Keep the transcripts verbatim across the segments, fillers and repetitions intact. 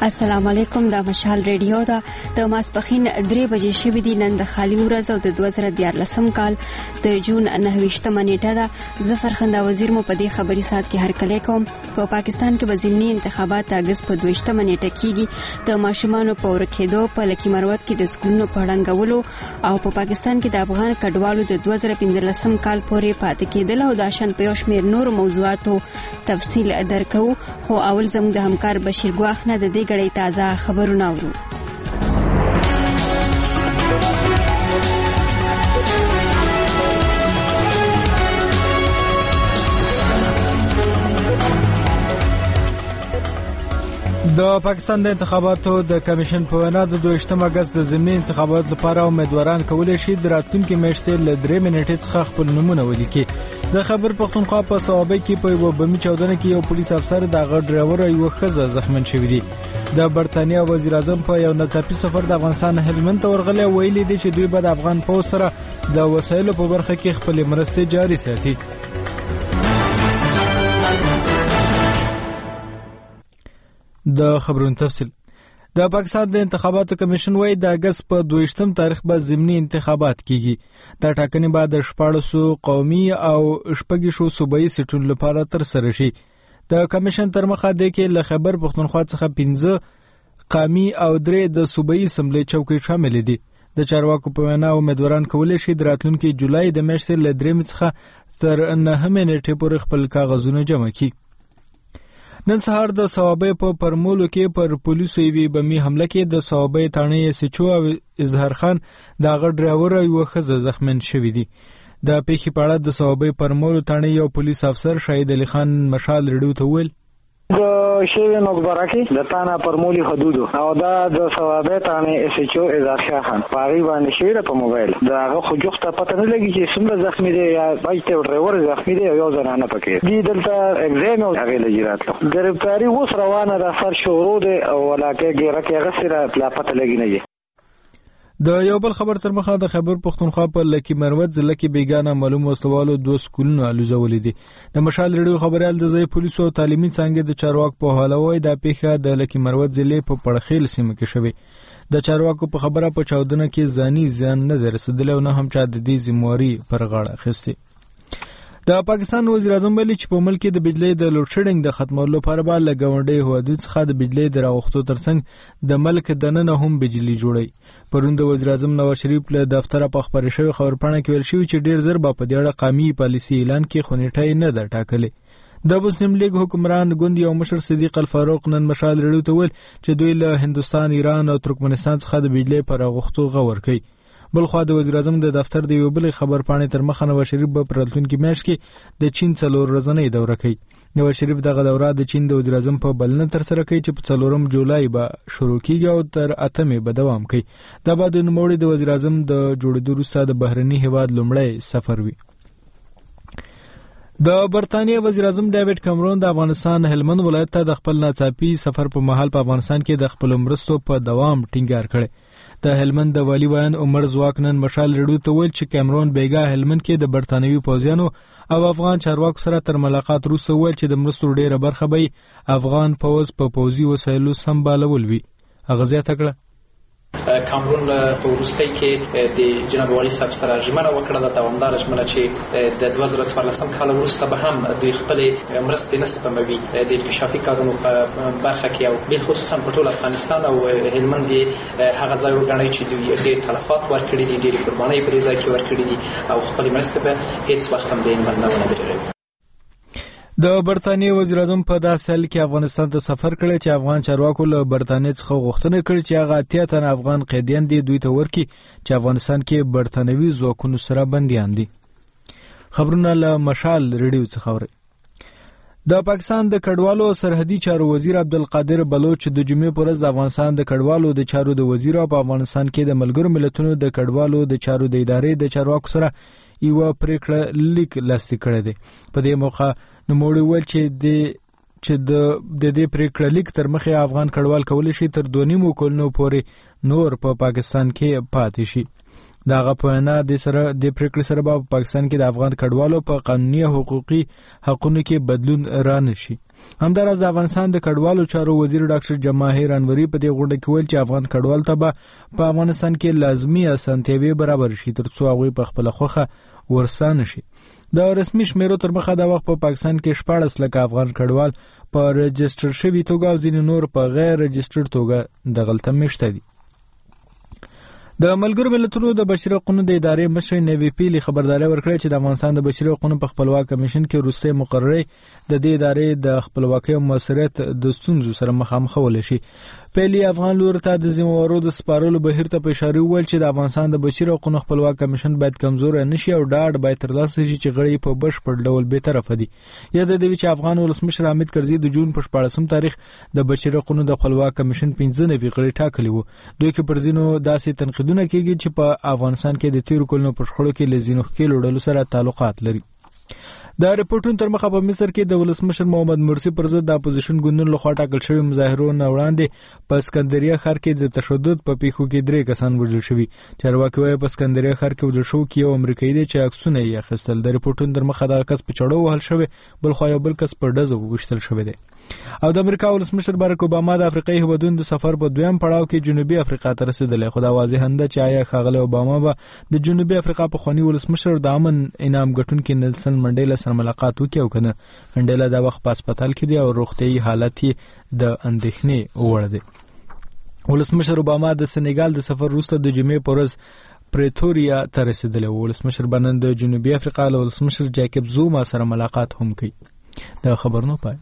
السلام علیکم. د مشال ریډیو دا د ماسپخین درې بجې شوې دي. نن د خالي ورځ او د دوه زره دیارلسم کال د جون نهویشتمه نیټه ده. زه فرخنده وزیر مو په دې خبري سات کې هرکلی کوم. په پاکستان کې به ضمني انتخابات د اگست په دویشتمه نیټه کېږي. د ماشومانو په ورکېدو په لکي مروت کې د سکولونو په ړنګولو او په پاکستان کې د افغان کډوالو د دوه زره پنځلسم کال پورې پاتې کېدل او د شان په یو شمېر نور موضوعاتو تفصیل درکو. خو اول زموږ د همکار بشیر ګواخ نه د دې غړي تازه خبرونه اورو. د پاکستان د انتخاباتو د کمیشن په وینا د دویشتم اگست د ضمني انتخاباتو لپاره امیدواران کولی شي د راتلونکي میاشتې له درې منټې څخه خپل نومونه ولیکي. د خیبر پختونخوا په صوابۍ کې په یوه بمي چاودنه کې یو پولیس افسر د هغه ډرایور او یوه ښځه زخمن شوي دي. د برتانیا وزیر اعظم په یو ناڅاپي سفر د افغانستان هلمند ته ورغلی ویلي دي چې دوی به د افغان پوځ سره د وسایلو په برخه کې خپلې مرستې جاري ساتي. د خبرونو تفصیل. د پاکستان د انتخاباتو کمیشن وايي د اگست په دویشتم تاریخ به ضمني انتخابات کیږي. د ټاکنې بعد د شپاړسو قومي او شپږیشو صوبایي سیټونو لپاره تر سره شي. د کمیشن تر مخه د کې له خیبر پختونخوا څخه پنځه قومي او درې د صوبایي اسمبلی چوکۍ شامل دي. د چارواکو په وینا امیدواران کولی شي د راتلونکي جولای د میاشتې له درېمې څخه تر نهمې نیټې پورې خپل کاغذونه جمع کړي. نن سهار د صوابۍ په پرمولو کې پر پولیسو یوې بمي حمله کې د صوابۍ تاڼې ایس ایچ او او اظهار خان د هغه ډرایور او یوه ښځه زخمن شوي دي. د پیښې په اړه د صوابۍ پرمولو تاڼې یو پولیس افسر شهید علي خان مشال ریډیو ته وویل د شیوی مقبره کې د تانا پرمولی حدودو او دا د صوابۍ تاڼې ایس ایچ او اظهار شاه خان په هغې باندې شوې په موبایل د هغه خو جوخته پته نه لګي چې څومره زخمي دی یا بچ ته ډرایور زخمي دی او یو زنانه پکې دي. دلته اگزام او هغې له جرات ګرفتاري اوس روانه ده. سر شروع دی او ولاکې ګیره کې هغسې را پته لګي نه دي. د یو بل خبر تر مخه د خیبر پختونخوا په لکي مروت ضلع کې بیګانه معلوم وسلوالو دوه سکولونه الوزولي دي. د مشال ریډیو خبريال د ځای پولیسو او تعلیمي څانګې د چارواکو په حواله وایي دا پیښه د لکي مروت ضلع په پړخیل سیمه کې شوې. د چارواکو په خبره په چاودنه کې ځاني زیان نه دی رسېدلی او نه هم چا د دې ذمهواري پر غاړه اخیستې. د پاکستان وزیر اعظم ویلي چې په ملک کې د بجلی د لوډ شیډینګ د ختمولو لپاره به له ګاونډیو هیوادونو څخه د بجلی د راوښتو ترڅنګ د ملک دننه هم بجلی جوړوي. پرون د وزیر اعظم نواز شریف له دفتره په خپرې شوې خبرپاڼه کې ویل شوي چې ډېر زر به په دې اړه قومي پالیسي اعلان کړي خو نیټه یې نه ده ټاکلې. د مسلم لیگ حکمران ګوند یو مشر صدیق الفاروق نن مشال ریډیو ته ویل چې دوی له هندوستان، ایران او ترکمنستان څخه د بجلی په راغښتو غور کوي. بلخوا د وزیر اعظم د دفتر د یو بلې خبرپاڼې تر مخه نواز شریف به په راتلونکي میاشت کې د چین څلور ورځنۍ دوره کوي. نواز شریف دغه دوره د چین د وزیر اعظم په بلنه ترسره کوي چې په څلورم جولای به شروع کیږي او تر اتمې به دوام کوي. دا به د نوموړي د وزیر اعظم د جوړېدو وروسته د بهرني هیواد لومړی سفر وي. د برتانیا وزیر اعظم ډیوډ کیمرون د افغانستان هلمند ولایت ته د خپل ناڅاپي سفر په مهال په افغانستان کې د خپلو مرستو په دوام ټینګار کړی. د هلمند د والی ویان عمر ځواک نن مشال ریډیو ته ویل چې کیمرون بیګا هلمند کې د برتانوي پوځیانو او افغان چارواکو سره تر ملاقات وروسته ویل چې د مرستو ډیره برخه به افغان پوځ په پوځي وسایلو سمبالول وي. هغه زیاته کړه کامرون په وروستۍ کې د جناب والي صاحب سره ژمنه وکړه د دوامداره ژمنه چې د دوه زره څوارلسم کال وروسته به هم دوی خپلې مرستې نه سپموي د انکشافي کارونو په برخه کې او بالخصوصا په ټول افغانستان او هلمند یې هغه ځای وګڼئ چې دوی ډېر تلفات ورکړي دي، ډېرې قربانۍ په دې ځای کې ورکړي دي او خپلې مرستې به هېڅ وخت هم د هلمند نه ونه درېږي. د برتانیې وزیر اعظم په داسې حال کې افغانستان ته سفر کړی چې افغان چارواکو له برتانیې څخه غوښتنه کړې چې هغه اتیا تنه افغان قیدیان دي دوی ته ورکړي چې افغانستان کې برتانوي ځواکونو سره بندیان دي. خبرونه له مشال ریډیو څخه اورئ. د پاکستان د کډوالو سرحدي چارو وزیر عبدالقادر بلوچ د جمعې په ورځ د افغانستان د کډوالو د چارو د وزیر او په افغانستان کې د ملګرو ملتونو د کډوالو د چارو د ادارې د چارواکو سره یوه پریکړه لیک لاسلیک کړی دی. په دې موقع نوموړي ویل چې د چې د دې پریکړه لیک تر مخې افغان کډوال کولی شي تر دوه نیمو کلونو پورې نور په پاکستان کې پاتې شي. دا غپوینا د سره د پریکړې سره په پاکستان کې د افغان کډوالو په قانوني حقوقي حقوقو کې بدلون رانشي. همداراز د افغانستان د کډوالو چارو وزیر ډاکټر جماهیر انوري په دې غونډه کې ویل چې افغان کډوال ته په افغانستان کې لازمي اسانتیاوي برابر شي ترڅو هغه په خپل خوخه ورسانه شي. د رسمي شمیرو تر مخه د وخت په پاکستان کې شپاړس لکه افغان کډوال په رجستر شوي توګه او ځینې نور په غیر رجستر توګه د غلطه میشته دي. د ملګرو ملتونو د بشري حقوقو د ادارې مشر نیوی پیلی خبرداري ورکړه چې د افغانستان د بشري حقوقو په خپلواک کمیشن کې روسي مقرره د دې ادارې د خپلواکۍ او موثریت د ستونزو سره مخامخ ول شي. پیلی افغان لور ته د ذمہوارو د سپارلو بهیر ته په اشاره ویل چې د افغانستان د بشري حقوقو خپلواک کمیشن باید کمزور نشي او ډاډ باید ترلاسه شي چې غړي په بشپړ ډول به طرف دي. یا د دې چې افغان ولسمشر حامد کرزي د جون په شپاړسم تاریخ د بشري حقوقو د خپلواک کمیشن پنځه نوي غړي ټاکلي وو. دوی کې پر ځینو داسې تنقیدونه کیږي چې په افغانستان کې د تیرو کلونو په شخړو کې لزینو کې لوړلو سره تعلقات لري. د ریپورتونو تر مخه په مصر کې د ولسمشر محمد مرسی پر ضد د اپوزیشن ګوندونو لخوا ټاکل شوی مظاهرو نه وړاندې په اسکندریه ښار کې د تشدد په پیښو کې درې کسان وژل شوي. چارواکي وايي په اسکندریه ښار کې وژل شوی کې یو امریکایي دی چې عکسونه یې اخیستل. د ریپورتونو تر مخه دغه کس په چړو وهل شوی، بل خو یو بل کس په ډزو وغوښتل شوی دی. او د امریکا ولسمشر باراک اوباما د افریقایي هیوادونو د سفر په دویم پړاو کې جنوبي افریقا ته رسیدلی. خو دا واضح نه چې آیا ښاغلی اوباما به د جنوبي افریقا پخواني ولسمشر د امن انعام ګټونکي نیلسن منډیلا سره ملاقات وکړي او کنه. منډیلا دا وخت په هسپتال کې دی او روغتیايي حالت یې د اندېښنې وړ دی. ولسمشر اوباما د سنیګال د سفر وروسته د جمعې په ورځ پریتوریا ته رسیدلی. ولسمشر به نن د جنوبي افریقا له ولسمشر جیکب زوما سره ملاقات هم کوي. دا خبرونه پای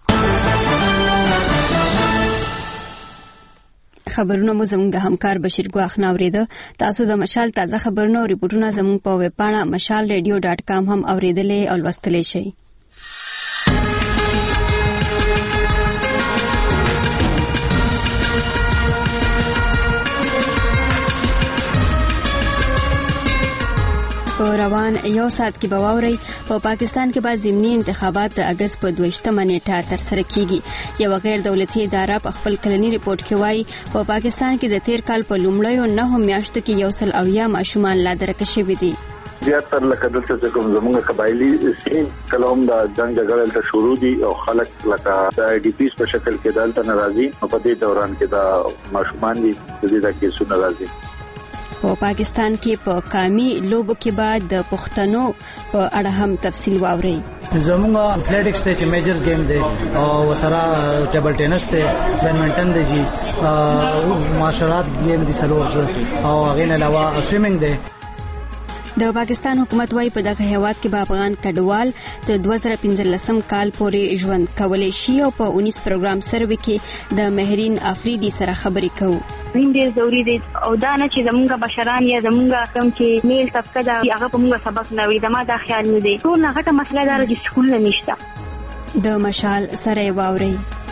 خبرونه مو زموږ د همکار بشیر ګواخ ناوریده. تاسو د مشال تازه خبرونه او ریپورتونه زموږ په ویب پاڼه مشال ریډیو ډاټ کام هم اوریدلې او لوستلې شئ. په روان یو ساعت کې به واورئ په پاکستان کې به ضمني انتخابات د اگست په دویشتمه نیټه ترسره کیږي. یو غیر دولتي اداره په خپل کلنی ریپورت کې وایي په پاکستان کې د تیر کال په لومړیو نهو میاشتو کې یو سل اویا ماشومان لا درکه شوي دي. زیاتره لکه دلته کوم زموږ قبایلی سین کله هم د جنگ جګړه ته شروع دي او خلک لکه د آی ډي پیس په شکل کې دلته ناراضي او په دې دوران کې د ماشومان دي د دې د کیسو ناراضي. په پاکستان کې په قومي لوبو کې بعد د پښتنو په اړه هم تفصیل واوري. زموږ اټلیټکس ته چې میجر گیم دی او سره ټیبل ټینس ته بیډمنټن دی جی مارشل گیم دي سلوز او هغه نه علاوه سویمینګ دی. د پاکستان حکومت وايي په دغه هیواد کې به افغان کډوال د دوه زره پنځلسم کال پورې ژوند کولای شي او په اونیس پروګرام سروې کې د مهرین افریدي سره خبرې کوو. تعلیم ډیر ضروری دی او دا نه چې زمونږ بشران یا زمونږ کوم چې میل طبقه دا هغه په موږ سبق نه وي. دا ما دا خیال نه دی. ټول نه غټه مسله دا چې سکول نه نشته. د مشال سره واوري.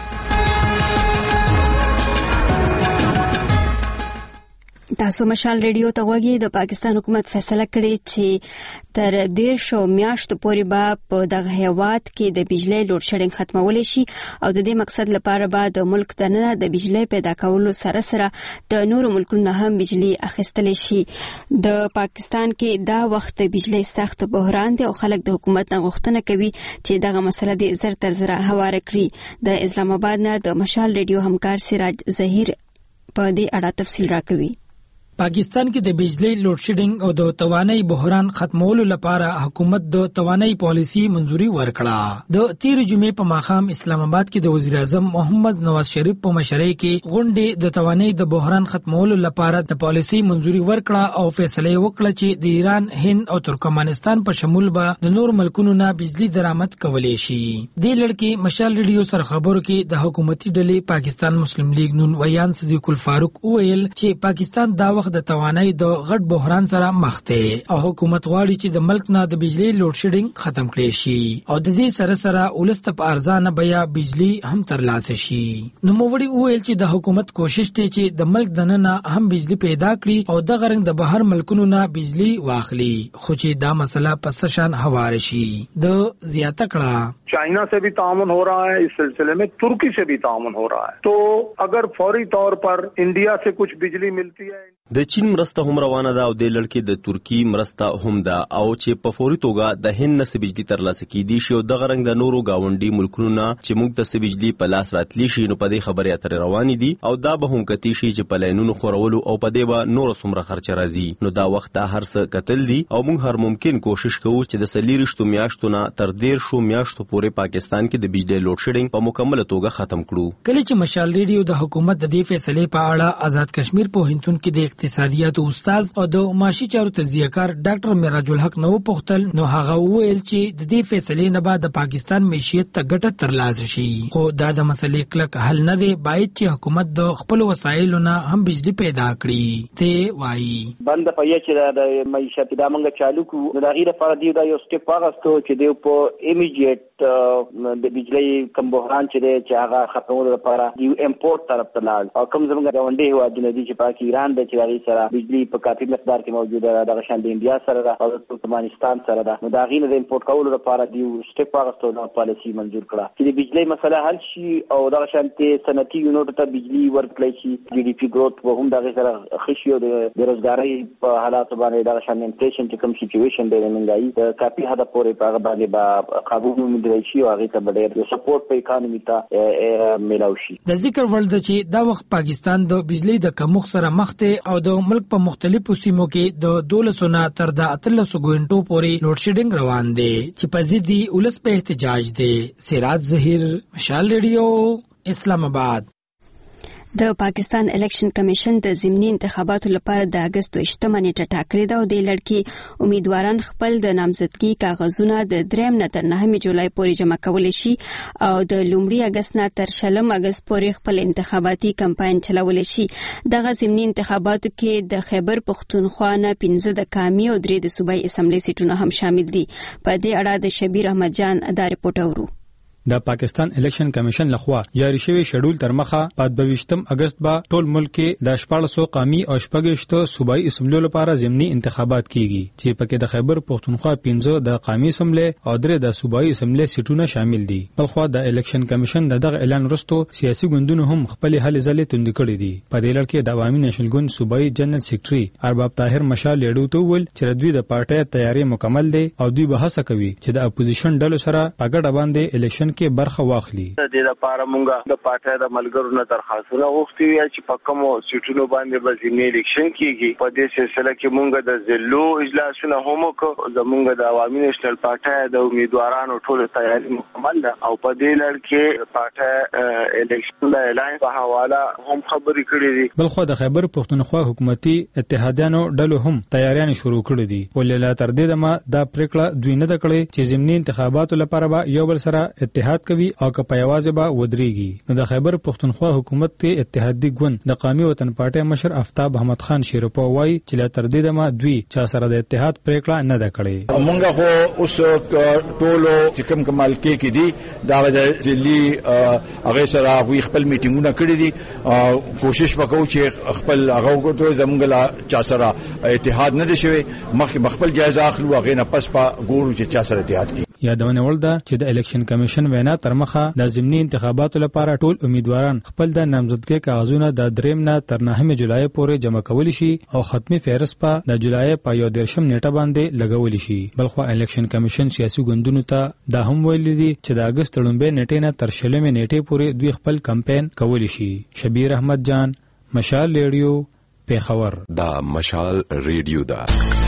تاسو مشال ریډیو ته وګورئ. د پاکستان حکومت فیصله کړې چې تر ډیر شو میاشتو پورې به په دغه هیواد کې د بجلی لوډ شیډینګ ختمول شي او د دې مقصد لپاره به د ملک دننه د بجلی پیدا کولو سره سره د نورو ملکونو هم بجلی اخیستل شي. د پاکستان کې دا وخت بجلی سخت بحران دی او خلک د حکومت نه غوښتنه کوي چې دغه مسله د زر تر زر هواره کړي. د اسلام آباد نه د مشال ریډیو همکار سراج ظهیر په دې اړه تفصیل راکوي. پاکستان کې د بجلی لوډ شیډینګ او د توانایي بحران ختمولو لپاره حکومت د توانایي پالیسي منځوري ورکړه. د تیر جمعې په ماښام اسلام آباد کې د وزیر اعظم محمد نواز شریف په مشرۍ کې غونډې د توانایي د بحران ختمولو لپاره د پالیسي منځوري ورکړه او فیصله وکړه چې د ایران، هند او ترکمنستان په شمول به د نور ملکونو نه بجلی درآمد کولی شي. د لړکې مشال ریډیو سره خبرو کې د حکومتي ډلې پاکستان مسلم لیگ نون ویان صدیق الفاروق وویل چې پاکستان دا د توانایي د غټ بحران سره مخ دی او حکومت غواړي چې د ملک نه د بجلی لوډ شیډینګ ختم کړي شي او د دې سره سره ولست په ارزانه بیا بجلی هم ترلاسه شي. نو موړي وویل چې د حکومت کوشش دی چې د ملک دننه هم بجلی پیدا کړي او د غرنګ د بهر ملکونو نه بجلی واخلي، خو چې دا مسله په سشان هوار شي. د زیاته کړه चाइना से भी ताउन हो रहा है, इस सिलसिले में तुर्की से भी ताउन हो रहा है. तो अगर फौरी तौर पर इंडिया से कुछ बिजली मिलती है د چین مرسته هم روانه ده او د لړکې د ترکی مرسته هم ده او چې په فوري توګه د هند نه بجلی ترلاسه کیدی شي او د غرنګ د نورو گاونډي ملکونو نه چې موږ ته بجلی په لاس راتلی شي نو په دې خبرې اترې روانې دي او دا به هم کتی شي چې په لاینونو خورولو او په دې به نور څومره خرچ راځي نو دا وخت هر څه کتل دي او موږ هر ممکن کوشش کوو چې د سلیریشتو میاشتو نه تر ډیر شو میاشتو پورې پاکستان کې د بجلی لوډ شیډینګ په مکمل توګه ختم کړو. کله چې مشال ریډیو د حکومت د دې فیصلې په اړه آزاد کشمیر په هندون کې د اقتصادیاتو استاد او د معاشي چارو تجزیه‌کار ډاکټر میراج الحق نو پختل نو هغه ویل چې د دې فیصلې نه بعد د پاکستان معیشت ته ګټه ترلاسه شي خو دا د مسلې کلک حل نه دی باید چې حکومت د خپل وسایلو نه هم بجلی پیدا کړي ته وایي بند پې چې د معیشت د منګه چالو کو د غیر فرضي د یو سټپ واغستو چې دی په ایمیډیټ د بجلی کم بحران چې دی چې هغه ختمولو لپاره دی امپورټ طرف ته لاړ او کوم زموږ غونډې هوا د ندي چې پاک ایران د چې هغه سره بجلی په کافي مقدار کې موجوده ده د شان د انډیا سره ده او د ترکمنستان سره ده نو دا غینه د امپورټ کولو لپاره دی سټپ واغستو د پالیسی منزور کړه چې د بجلی مسله حل شي او د شان ته صنعتي یونټ ته بجلی ورکړي شي جی ډي پی گروث به هم د سره خشي او د بیروزګاری په حالات باندې د شان انفلیشن چې کوم سچويشن دی منګای د کافي حد پورې په باندې با قابو موندل شي او هغه ته ډېر سپورټ په اکانومي ته ملاوي شي. د ذکر ول د چې دا وخت پاکستان د بجلی د کمښت سره مخ ته او د ملک په مختلفو سیمو کې د دولسو نه تر د اتلسو غونټو پورې لوډ شیډینګ روان دی چې په ضد ولس په احتجاج دی. سراج ظهیر مشال ریډیو اسلام آباد. د پاکستان الیکشن کمیشن د ضمني انتخاباتو لپاره د اگست دوه نیټه ټاکلې ده او د لړکی امیدواران خپل د نامزدګي کاغذونه د دریم نه تر نهمې جولای پورې جمع کولی شي او د لومړي اگست نه تر شلم اگست پورې خپل انتخاباتي کمپاین چلولی شي. دغه ضمني انتخاباتو کې د خیبر پختونخوا نه پنځه د کامي او درې د صوبایي اسمبلی سیټونه هم شامل دي. په دې اړه د شبیر احمد جان دا رپورټ اورو. د پاکستان الیکشن کمیشن لخوا جاری شوی شیډول تر مخه په دویشتم اگست با ټول ملک کې د شپږ سوه قومي او شپږ صوبایي اسمبلی لپاره ضمني انتخابات کیږي چې پکې د خیبر پختونخوا پنځه د قومي اسمبلی او درې د صوبایي اسمبلی سیټونه شامل دي. بلخوا د الیکشن کمیشن دغه اعلان وروسته سیاسي ګوندونو هم خپل هلې ځلې توند کړې دي. په دې لړ کې د عوامي نېشنل ګوند صوبایي جنرال سیکریټري ارباب طاهر مشال لیډو ته ویل چې دوی د پارټۍ تیاری مکمل دي او دوی به هڅه کوي چې د اپوزیشن ډلو سره په ګډه باندې الیکشن کې برخه واخلي. د دې لپاره مونږه د پارټۍ د ملګرو نه درخواستونه غوښتي وي چې په کومو سیټونو باندې به ځینې الیکشن کیږي. په دې سلسله کې مونږ د ضلعو اجلاسونه هم وکړو. زمونږ د عوامي نېشنل پارټۍ د امیدوارانو ټول تیاری مکمل ده او په دې لړ کې پارټۍ الیکشن د اعلان په حواله هم خبرې کړې دي. بلخو د خیبر پختونخوا حکومتي اتحادیانو ډلو هم تیاریان شروع کړې دي. ولله تر دې دمه دا پریکړه دوی نه کړې چې ضمني انتخاباتو لپاره به یو بل سره اتحاد کوي او که په یوازې به ودرېږي. نو د خیبر پختونخوا حکومت کې اتحادي ګوند د قومي وطن پارټۍ مشر آفتاب احمد خان شیرپو وایي چې لا تر دې دمه دوی چا سره د اتحاد پریکړه نه ده کړې. مونږ خو اوس ټولو چې کوم کمال کې کې دي دا د ځلي هغه سره وی خپل میټینګونه کړی دي. کوشش وکړو چې خپل هغه وګورو زمونږ لا چا سره اتحاد نه دي شوی مخکې خپل جایزه اخلو هغه نه پس په ګورو چې چا سره اتحاد کی. یادونه ول ده چې د الیکشن کمیشن وینا تر مخه د ضمني انتخاباتو لپاره ټول امیدواران خپل د نامزدګۍ کاغذونه د دریم نه تر نهمې جولای پورې جمع کولی شي او ختمي فهرست په د جولای په یو دیرشم نیټه باندې لګولی شي. بلخو الیکشن کمیشن سیاسي ګوندونو ته دا هم ویلي دي چې د اگست لومړۍ نیټې نه تر شلمې نیټې پورې دوی خپل کمپاین کولی شي. شبیر احمد جان مشال ریډیو پیښور. دا مشال ریډیو دا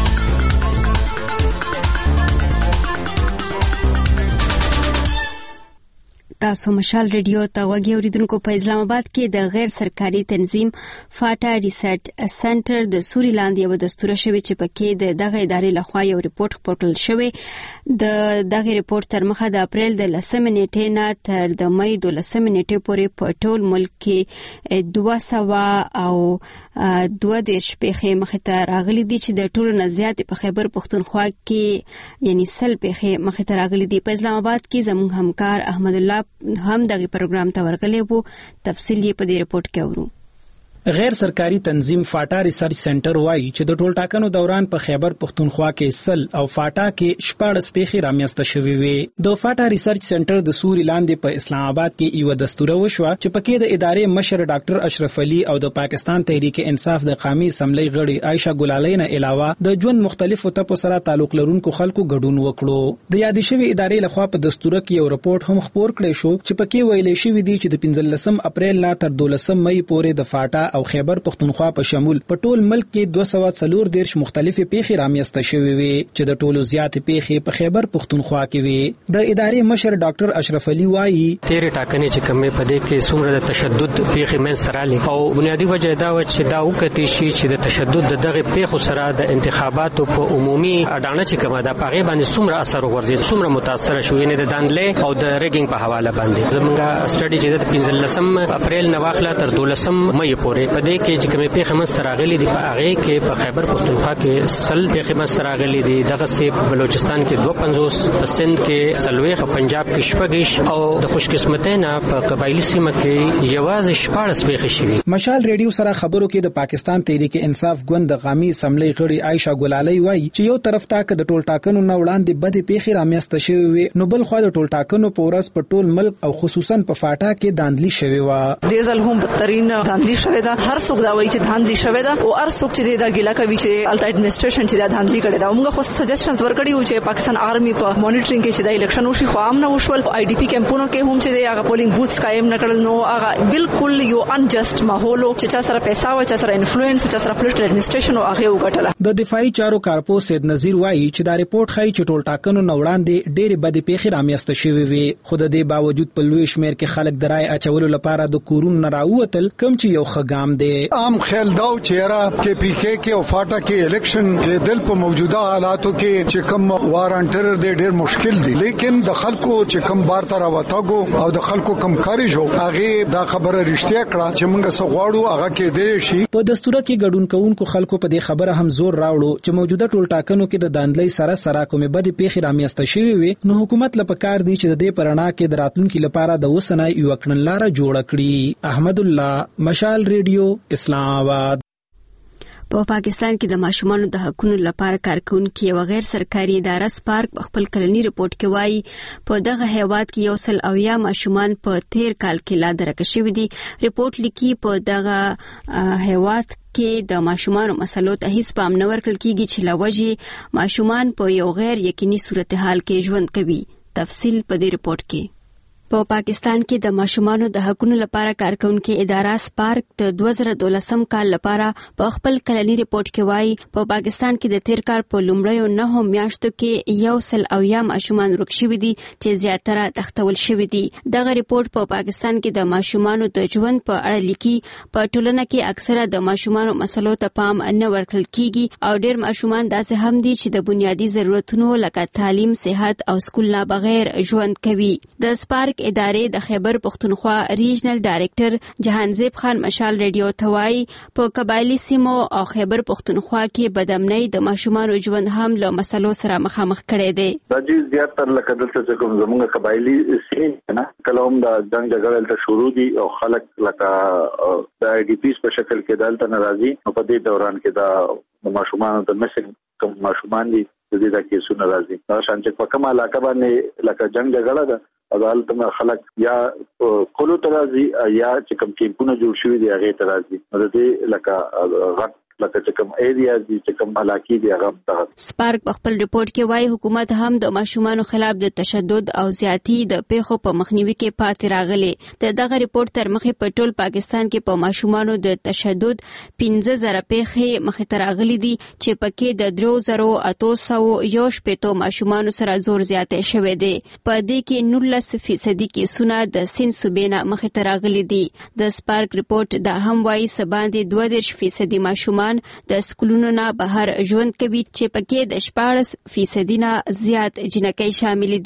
تاسو مشال ریډیو ته وګورئ. اوریدونکو په اسلام آباد کې د غیر سرکاري تنظیم فاټا ریسرچ سنټر د سوري لاندې یو دستور شوی چې پکې د دغه ادارې لخوا یو ریپورت خپور کړل شوی. د دغه ریپورت تر مخه د اپریل د لسمې نیټې نه تر د مې د لسمې نیټې پورې په ټول ملک کې دوه سوه او دوه دیرش پیښې مخې ته راغلي دي چې د ټولو نه زیاتې په خیبر پختونخوا کې یعنی سل پیښې مخې ته راغلي دي. په اسلام آباد کې زموږ همکار احمد الله هم دغه پروګرام ته ورغلی وو. تفصیل یې په دې رپورت کې اورو. غیر سرکاري تنظیم فاټا ریسرچ سنټر وایي چې د ټولټاکنو دوران په خیبر پښتونخوا کې سل او فاټا کې شپږ پیښې رامنځته شوې وې. د فاټا ریسرچ سنټر د سوري لاندې په اسلام آباد کې یو دستور وشو چې پکې د ادارې مشر ډاکټر اشرف علي او د پاکستان تحریک انصاف د قومي اسمبلی غړي عائشہ ګلالۍ نه علاوه د ژوند مختلفو ټکو سره تعلق لرونکو خلکو ګډون وکړو. د یادې شوی ادارې لخوا په دستور کې یو رپورت هم خپور کړی شو چې پکې ویل شوی دی چې د پنځلسم اپریل نه تر دولسم مئی پورې د فاټا او خیبر پښتونخوا په شمول په ټول ملک کې دوه سوه څلور دېرش مختلفې پیښې رامنځته شوې وې چې د ټولو زیاتې پیښې په خیبر پښتونخوا کې وې. د ادارې مشر ډاکټر اشرف علي وایي تیرې ټاکنې چې کومې په دې کې څومره د تشدد پیښې منځته راغلې او بنیادی وجه دا و چې دا وکړي شي چې د تشدد د دغه پیښو سره د انتخاباتو په عمومي اډانه چې کومه د پاغې باندې څومره اثر وغورځي څومره متاثر شو یعنی د دانلې او د ریګینګ په حواله باندې. زمونږ سټډي چې د پنځلسم اپریل نه واخله تر دولسم مئی پورې په دې کې چې کومې پیښې منځته راغلې دي په هغه کې په خیبر پښتونخوا کې سل پیښې منځته راغلې دي، دغه سي په بلوچستان کې دوه پنځوس، په سند کې سلويخ، په پنجاب کې شپږ او د خوشقسمتۍ نه په قبایلی سیمه کې یوازې شپږ پیښې شوي. مشال ریډیو سره خبرو کې د پاکستان تحریک انصاف ګوند د قومي اسمبلی غړي عائشہ ګلالۍ وایي چې یو طرف ته د ټول ټاکنو نه وړاندې بدې پیښې رامنځته شوې وي نو بل خو د ټول ټاکنو په ورځ په ټول ملک او خصوصا په فاټا کې داندلی شوې و. دې ځل هم بدترین داندلی شوې ده. هر څوک دا وایي چې داندلی شوې ده او هر څوک چې دا ګیلا کوي چې الټا اډمنسټریشن چې دا داندلی کړي دا موږ خو سجیشنز ورکړي و چې پاکستان آرمي په مانیټرینګ کې چې دا الیکشن وشي خو عام نه وشول. آی ډی پی کیمپونو کې هم چې هغه پولینګ بوتس قائم نکړل نو هغه بالکل یو انجست ماحول چې چا سره پیسې و چا سره انفلوئنس چا سره پولیټیکل اډمنسټریشن او هغه وګټله. د دفاعي چارو کارپو سید نذیر وایي چې دا ریپورت ښایي چې ټول ټاکنو نه وړاندې ډېرې بدې پیښې رامنځته شوې وې خو د دې باوجود په لوی شمېر کې خلک د رای اچولو لپاره د کورونو نه راووتل کوم چې یو ښه ګام دی. عام خیال دا و چې را کې پی کې کې او فاټا کې الیکشن کې دل په موجوده حالاتو کې چې کوم وارانټر دی ډېر مشکل دی لیکن د خلکو چې کوم بار تر وتاګو او د خلکو کم کاری جو هغه دا خبره رښتیا کړه چې موږ څه غواړو هغه کې دی شي. په دستور کې ګډون کوونکو خلکو په دې خبره هم زور راوړو چې موجوده ټول ټاکنو کې د داندلۍ سره سره کومې بدې پیښې رامنځته شوې وي نو حکومت له پکار دی چې د دې پرنا کې د راتلونکو لپاره د وسنه یو کړنلاره جوړ کړي. احمد الله، مشال ریډیو، اسلام آباد. په پا پاکستان کې د ماشومانو د حقوقو لپاره کارکونکي یو غیر سرکاري اداره سپارک خپل کلنی ریپورت کې وایي په دغه هیواد کې یو سل اویا ماشومان په تیر کال کې لا درکه شوي دي. ریپورت لیکي په دغه هیواد کې د ماشومانو مسلو ته هیڅ پام نه ورکړل کیږي چې لوجه ماشومان په یو غیر یقیني صورتحال کې ژوند کوي. تفصیل په دې ریپورت کې. په پا پاکستان کې د ماشومانو د حقوقو لپاره کارکونکي اداره سپارک د دوه زره دولسم کال لپاره په خپل کلنی ریپورت کې وایي په پا پاکستان کې د تیر کال په لومړیو نهو میاشتو کې یو سل اویا ماشومان ورک شوي دي چې زیاتره تښتول شوي دي. دغه ریپورت په پا پاکستان کې د ماشومانو د ژوند په اړه لیکي په ټولنه کې اکثره د ماشومانو مسلو ته پام نه ورکړل کیږي او ډېر ماشومان داسې هم دي چې د بنیادی ضرورتونو لکه تعلیم، صحت او سکول نه بغیر ژوند کوي. د سپارک ادارې د خیبر پښتونخوا ریجنل ډایریکټر جهانزیب خان مشال ریډیو ته وایي په قبایلی سیمو او خیبر پښتونخوا کې بدامنۍ د ماشومانو ژوند هم له مسلو سره مخامخ کړي دي. دا چې زیاتره لکه دلته چې کوم زموږ قبایلی سیمه نه کله هم د جنگ جګړه ته شروع دي او خلک لکه د آی ډی پیس په شکل کې دلته ناراضي او په دې دوران کې دا ماشومان د مسک کوم ماشومان دي د دې د کیسو ناراضي دا شانچ په کومه علاقه باندې لکه جنگ جګړه ده عدالت میں خلق یا کولو ترازی یا چې کوم کیمپونه جوړ شوي دي هغه ترازی د دې لکه غټ لکه چې کوم ایریا دي چې کوم علاقې دي هغه ته. سپارک په خپل ریپورت کې وایي حکومت هم د ماشومانو خلاف د تشدد او زیاتی د پیښو په مخنیوي کې پاتې راغلي. د دغه ریپورت تر مخې په ټول پاکستان کې په ماشومانو د تشدد پنځه زره پیښې مخې ته راغلي دي چې پکې د درو زرو اتو سوو یو شپېتو ماشومانو سره زور زیاتې شوی دی. په دې کې نولس فیصدي کیسونه د سند صوبې نه مخې ته راغلي دي. د سپارک ریپورت دا هم وایي سباندې دوه دېرش فیصدي ماشومان د سکولونو نه بهر ژوند کوي چې پکې د شپاړس فیصدي نه زیات جنکۍ شامل دي.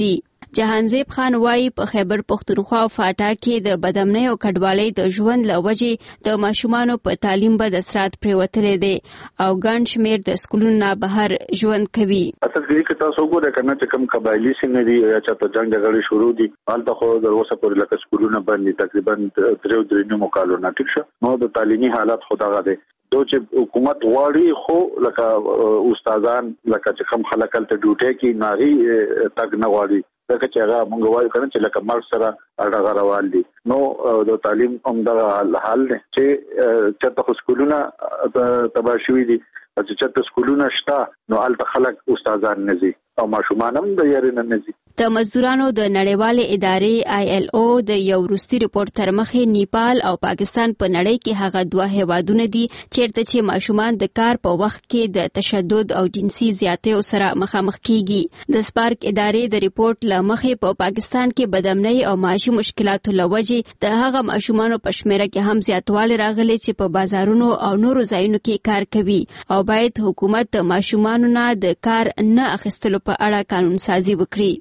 جهانزیب خان وایي په خیبر پښتونخوا او فاټا کې د بدامنۍ او کډوالۍ د ژوند له وجې د ماشومانو په تعلیم به د اثرات پریوتلې دي او ګڼ شمېر د سکولونو نه بهر ژوند کوي. اصل کې که تاسو وګورئ کنه چې کوم قبایلی سیمې دي یا چې په جنگ جګړې شروع دي هلته خو د اوسه پورې لکه سکولونه باندې تقریبا درې درې نیمو کالونه ټیک شو نو د تعلیمي حالت خدای دی دو چې حکومت غواړي خو لکه استادان لکه چې کوم خلک ته ډیوټي کې ناغي تګ نه غواړي لکه چې هغه مونږ وایو کنه چې لکه مرګ سره اړه غروال دي نو د تعلیم عمده حل نه چې چې سکولونه تباشوي دي چې چې سکولونه شته نو الته خلک استادان نه زی او ماشومان هم د یاري نه نزي. د مزدورانو د نړیوالې ادارې آی ایل او د یو وروستي رپورت تر مخې نیپال او پاکستان په نړۍ کې هغه دوه هیوادونه دي چیرته چې ماشومان د کار په وخت کې د تشدد او جنسي زیاتیو سره مخامخ کیږي. د سپارک ادارې د رپورت له مخې په پاکستان کې بدامنۍ او معاشي مشکلاتو له وجې د هغه ماشومانو په شمیره کې هم زیاتوالی راغلی چې په بازارونو او نورو ځایونو کې کار کوي او باید حکومت د ماشومانو نه د کار نه اخیستلو په اړه قانون سازي وکړي.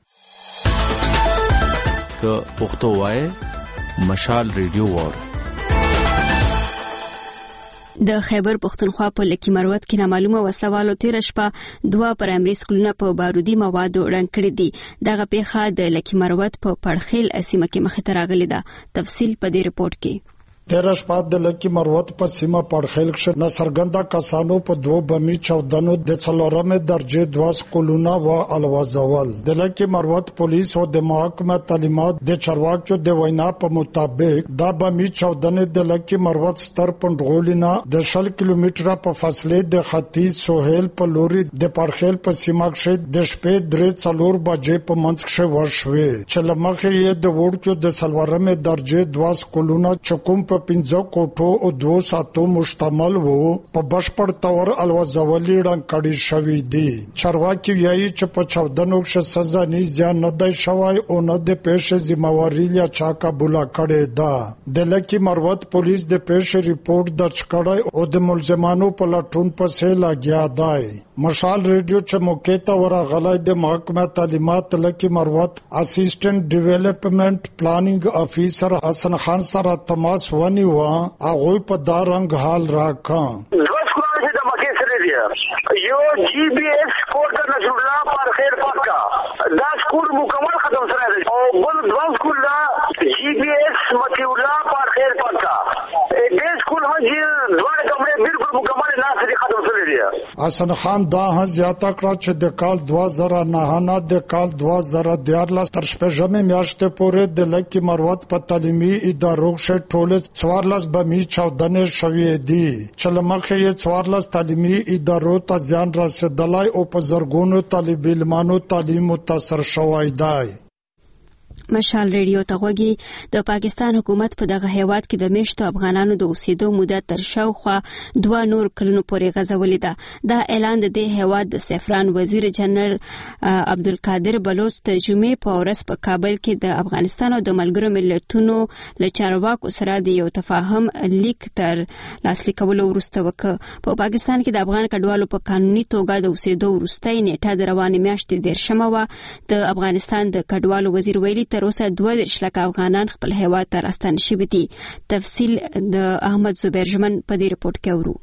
که پښتو وای مشال ریډیو وار د خیبر پښتونخوا په لکی مروت کې نامعلومه وسلوالو تیر شپه دوه پرایمري سکولونه په بارودي موادو ړنګ کړي دي. دغه پیښه د لکی مروت په پړخیل سیمه کې مخې ته راغلې ده. تفصیل په دې رپورت کې. تیرا شپه د لکی مروت په سیمه پړخیل کې نصرګندا کسانو په دوه بمی چودنو د څلورمه درجه دوا سکولونه و الوازول. د لکی مروت پولیس او د محکمه تعلیمات د چارواکو د وینا په مطابق دا بمی چودنې د لکی مروت ستر پندغولینا د شل کیلومتره په فاصله د ختیځ سوهیل په لوري د پړخیل په سیمه کې د شپې درې څلور بجې په منځ کې وشوي چې لمخه یې د وړکو د څلورمه درجه دوا سکولونه چکم په پنځه کوټو او دوه ساتو مشتمل وو په بشپړ تور الوزولي ډنګ کړي شوې دي. چارواکي وایي چې په چودنو کې سزا نه ځان نه دی شوی او نه د پېښې ذمہواری یا چا قبول کړي ده. د لکی مروت پولیس د پېښې ریپورت درج کړی او د ملزمانو په لټون پسې لګیا دی. مشال ریډیو چې موقع ته ورغلی د محکمه تعلیمات لکی مروت اسسټنټ ډیولپمنٹ پلانینګ افیسر حسن خان سره تماس ونی و هغه په دا رنګ حال راکا. یو جی بی ایس کوټ د نصر الله پر خیر پکا دا سکول مکمل ختم سره دی او بل دوه سکول دا جی بی ایس مکی الله پر خیر پکا دې سکول هغه دوه کمرې بالکل مکمل نه ختم سره دی. حسن خان دا هم زیاته کړه چې د کال دوه زره نه نه د کال دوه زره دیارلس تر شپږمې میاشتې پورې د لکی مروت په تعلیمي ادارو کې ټول څوارلس بمی چودنې شوې دي چې لمخه یې څوارلس تعلیمي ادارو ته ځان رسیدلای او په زرګونو طالب علمانو تعلیم متاثر شوی دی. مشال ریډیو ته غوږی د پاکستان حکومت په دغه هیواد کې د میشتو افغانانو د اوسېدو موده تر شاوخوا دوه نور کلونو پورې غځولې ده. دا اعلان د دې هیواد د سفران وزیر جنرال عبدالقادر بلوچ د جمعې په ورځ په کابل کې د افغانستان او د ملګرو ملتونو له چارواکو سره د یو تفاهم لیک تر لاسلیک کولو وروسته وکړ. په پاکستان کې د افغان کډوالو په قانوني توګه د اوسېدو وروستۍ نیټه د روانې میاشتې دیرشمه وه. د افغانستان د کډوالو وزیر ویلي تر اوسه دوه دېرش لکه افغانان خپل هیواد ته راستانه شوي دي. تفصیل د احمد زبیر ژمن په دې رپورت کې اورو.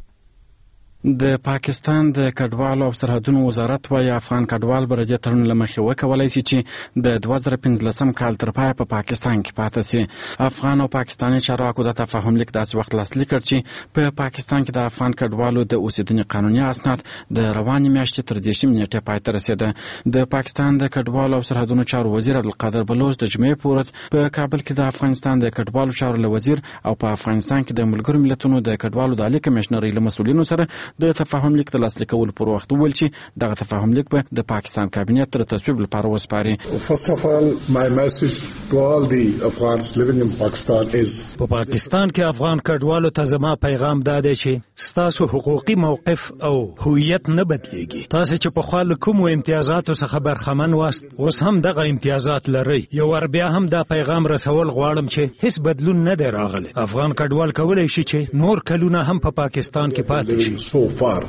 د پاکستان د کډوالو او سرحدونو وزارت وايي افغان کډوال به د تړون له مخې وکولای شي چې د دوه زره پنځلسم کال تر پایه په پاکستان کې پاتې شي. افغان او پاکستاني چارواکو د تفاهم لیک داسې وخت لاسلیک کړ چې په پاکستان کې د افغان کډوالو د اوسېدنې قانوني اسناد د روانې میاشتې تر دېرشمې نیټې پای ته رسېده. د پاکستان د کډوالو او سرحدونو چارو وزیر عبدالقادر بلوچ د جمعې په ورځ په کابل کې د افغانستان د کډوالو چارو له وزیر او په افغانستان کې د ملګرو ملتونو د کډوالو د عالی کمشنرۍ له مسؤلینو سره د تفاهم لیک د لاسلیک کولو پر وخت وویل چې دغه تفاهم لیک به د پاکستان کابینه تر تصویب لپاره وسپاري. First of all, my message to all the Afghans living in Pakistan is په پاکستان کې افغان کډوالو ته زما پیغام دا دی چې ستاسو حقوقي موقف او هویت نه بدلیږي. تاسو چې په خپل کوم امتیازاتو څخه برخمن واست اوس هم دغه امتیازات لرئ. یو ور بیا هم دا پیغام رسول غواړم چې هیڅ بدلون نه دی راغلی. افغان کډوال کولای شي چې نور کلونه هم په پا پاکستان کې پاتې شي. So far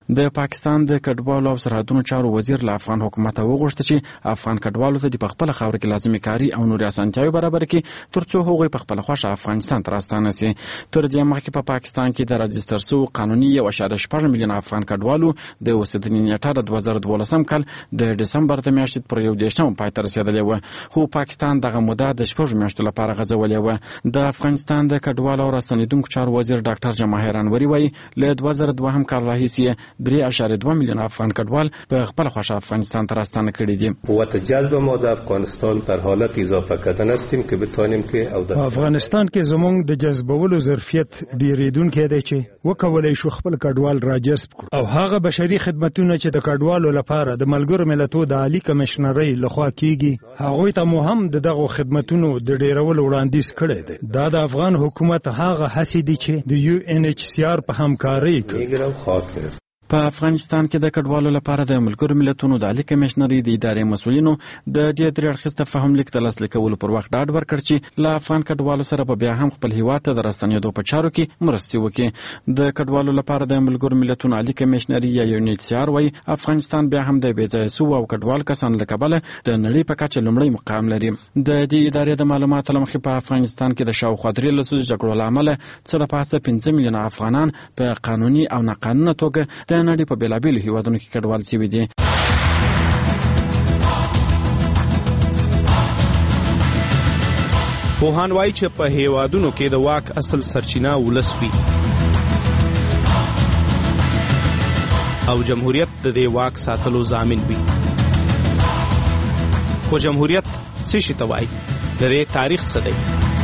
د پاکستان د کډوالو او سرحدونو چارو وزیر له افغان حکومت وغوښتل چې افغان کډوالو ته د خپل خاور کې لازمي کاری او نوري اسانتیاوي برابر کړي ترڅو هغوی په خپل خوښه افغانستان ته راستانه شي. تر دې مخکې په پاکستان کې د راجستر شوو قانوني یو اشاریه شپږ میلیون افغان کډوالو د اوسېدنې نیټه د دوه زره دولسم کال د ډسمبر د میاشتې پر یو دېرشم پای ته رسېدلې وه، خو پاکستان دغه موده د شپږو میاشتو لپاره غځولې وه. د افغانستان د کډوالو او راستنېدونکو چارو وزیر ډاکټر جماهیر انوري وایي له دوه زره دوهم کال راهیسې درې اشاریه دوه میلیون افغان کډوال په خپل خوښه افغانستان ته راستانه کړي دي. قوت جذب ما در افغانستان در حالت اضافه کردن هستیم که بتوانیم که او په افغانستان کې زموږ د جذبولو ظرفیت ډېرېدونکی دی چې وکولی شو خپل کډوال راجذب کړو او هغه بشري خدمتونه چې د کډوالو لپاره د ملګرو ملتونو د عالی کمشنرۍ لخوا کیږي هغوی ته مو هم د دغو خدمتونو د ډېرولو وړاندیز کړی دی. دا د افغان حکومت هغه هڅې دي چې د یو ان ایچ سی آر په همکارۍ کوي. په افغانستان کې د کډوالو لپاره د ملګرو ملتونو د عالی کمشنرۍ د ادارې مسؤلینو د دې درې اړخیز تفاهم لیک د لاسلیک کولو پر وخت ډاډ ورکړ چې له افغان کډوالو سره به بیا هم خپل هیواد ته د راستنېدو په چارو کې مرستې وکړي. د کډوالو لپاره د ملګرو ملتونو عالی کمشنرۍ یا یو ان ایچ سی آر وایي افغانستان بیا هم د بې ځایه سوو او کډوال کسانو له کبله د نړۍ په کچه لومړی مقام لري. د دې ادارې د معلوماتو له مخې په افغانستان کې د شاوخوا درې لسیزو جګړو له امله څه د پاسه پنځه میلیونه افغانان په قانوني او ناقانونه توګه د نړۍ په بېلابېلو هیوادونو کې کډوال شوي دي. پوهان وایي چې په هیوادونو کې د واک اصل سرچینه ولس وي او جمهوریت د دې واک ساتلو ضامن وي. خو جمهوریت څه شي ته وایي؟ د دې تاریخ څه دی؟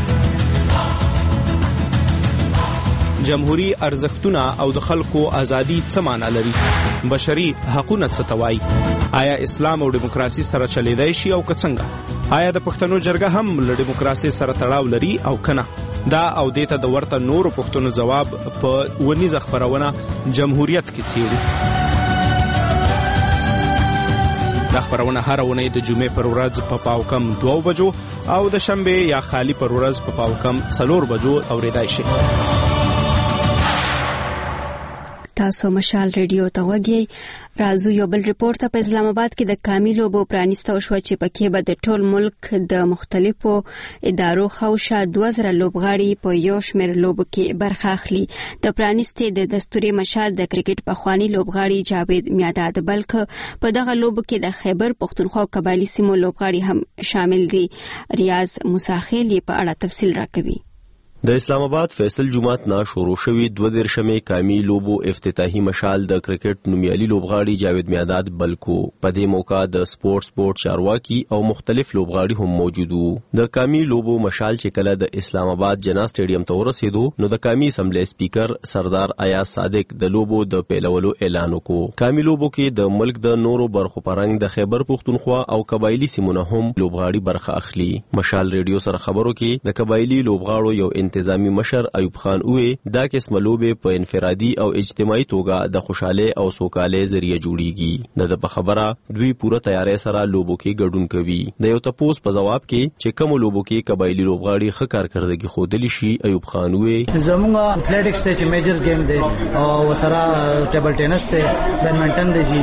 جمهوری ارزښتونه او د خلکو ازادي څه معنا لري؟ بشري حقوقونه څه ته وایي؟ آیا اسلام او دیموکراسي سره چلیدای شي او که څنګه؟ آیا د پښتنو جرګه هم له دیموکراسي سره تړاو لري او کنه؟ دا او دې ته د ورته نورو پښتنو ځواب په ونیزه خپرونه جمهوریت کې څیړو. دا خبرونه هر اونۍ د جمعې پر ورځ په پاو کم دوه بجو او د شنبه یا خالی پر ورځ په پاو کم څلور بجو اوریدای شي. تاسو مشال ریډیو ته وګورئ. راځو یو بل ریپورت په اسلام آباد کې د کامي لوبو پرانیسته شو چې پکې به د ټول ملک د مختلفو ادارو خوښه دوه زره لوبغاړي په یو شمېر لوبو کې برخه اخلي. د پرانیستې د دستوري مشال د کرکټ پخوانی لوبغاړي جاوید میاداد بلکې په دغه لوبو کې د خیبر پښتونخوا قبایلی سیمو لوبغاړي هم شامل دي. ریاض موساخیل په اړه تفصیل راکوي. د اسلام آباد فیصل جمعات نه شروع شوی دوه دیرشمې کامی لوبو افتتاحي مشال د کرکټ نومیالي لوبغاړي جاوید میاداد بلکو په دې موقع د سپورتس بورډ چارواکي او مختلف لوبغاړي هم موجود وو. د کامی لوبو مشال چې کله د اسلام آباد جنا سټیډیم ته ورسېدو نو د کامی اسمبلی سپیکر سردار ایاز صادق د لوبو د پیلولو اعلان وکړ. کامی لوبو کې د ملک د نورو برخو پرنګ د خیبر پښتونخوا او قبایلی سیمونه هم لوبغاړي برخه اخلي. مشال ریډیو سره خبرو کې د قبایلی لوبغاړو یو انتظامی مشر ایوب خان اوه دا قسم لوبه په انفرادي او اجتماعي توګه د خوشاله او سوکاله ذریعہ جوړیږي. د په خبره دوی پوره تیاری سره لوبو کې ګډون کوي. د یو تپوس په جواب کې چې کوم لوبو کې قبایلی لوبغاړي ښه کارکړدګي خودلی شي ایوب خان اوه زموږ اټلیټکس ته چې میجر گیم دی او سره ټیبل ټینس ته بیډمنټن دی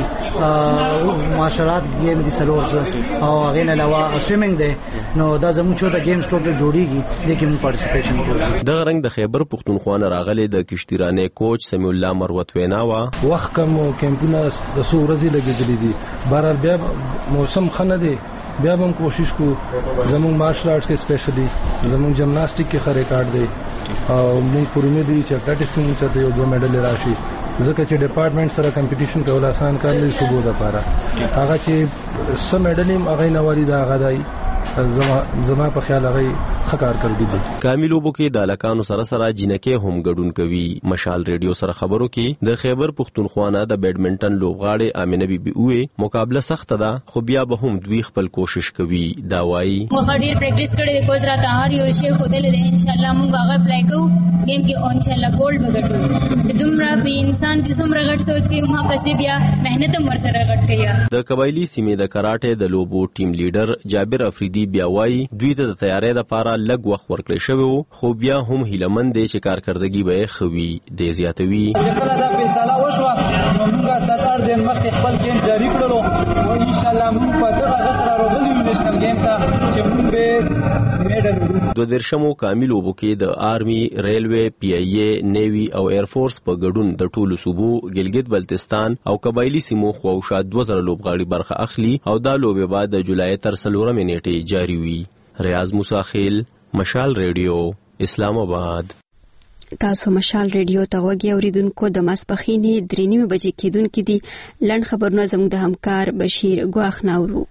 جی مارشل آرټ گیم دي سلورز او هغه نه علاوه سویمینګ دی نو دا زموږ چوته گیمز ټوټل جوړیږي د کوم پارټیسپیشن کوي. د رنګ د خیبر پښتونخوا نه راغلي د کشتیرانه کوچ سمیع الله مروت ویناوا وخت کم کیمپونه د سو ورځې لګیدلې دي بهر بیا موسم خنه دی بیا هم کوشش کو زموږ مارشل آرټس کې سپیشلی زموږ جمناستیک کې خره کارت دی او موږ پرونه دی چې اټلیټکس کې ته یو دوه میډل راشي ځکه چې ډپارټمنټ سره کمپټیشن کول آسان کار نه صوبو د پاره هغه چې سم میډل هم هغه نواري دا غدای زما زما په خیال هغه خکار کړی دی. کامل لوبو کې د الکانو سره سره جنکه هم ګډون کوي. مشال ریډیو سره خبرو کې د خیبر پښتونخوا نه د بیډمنټن لوبغاړي امینه بي بي اوه مقابله سخت ده خو بیا به هم دوی خپل کوشش کوي. دا وایي مو ډیر پریکټیس کړی کوز را ته هر یو شی خو دل دې ان شاء الله موږ هغه اپلای کوو گیم کې ان شاء الله ګولډ وګټو. دومره به انسان چې څومره غټ سوچ کوي ما کسي بیا مهنت هم ورسره غټ کوي. د قبایلی سیمې د کراټه د لوبو ټیم لیډر جابر افریدي بیا وایي دوی ته د تیاری لپاره لپاره لږ وخت ورکړی شوی و، خو بیا هم هیلهمند دی چې کارکردګي به یې ښه وي. دی زیاتوي چې کله دا فیصله وشوه نو موږ ستر دین مخکې خپل ګیم جاری کړلو او ان شاء الله موږ په دغه غسر راغلي یو نېشنل ګیم ته چې موږ به میډل وګورو. دوه دیرشمو کامل اوبو کې د آرمي، ریلوے، پی آئی اے، نیوي او ایرفورس په ګډون د ټولو صوبو، ګلګت بلتستان او قبایلی سیمو خواوشا دوه زره لوبغاړي برخه اخلي او دا لوبې بعد د جولای تر څلورمې نیټې جاری وي. ریاض موسی خیل، مشال ریډیو، اسلام آباد. تاسو مشال ریډیو ته غوږی اوریدونکو د ماسپخینې درې نیمې بجې کېدونکې دي. لنډ خبرونه زموږ د همکار بشیر ګواخ ناورو.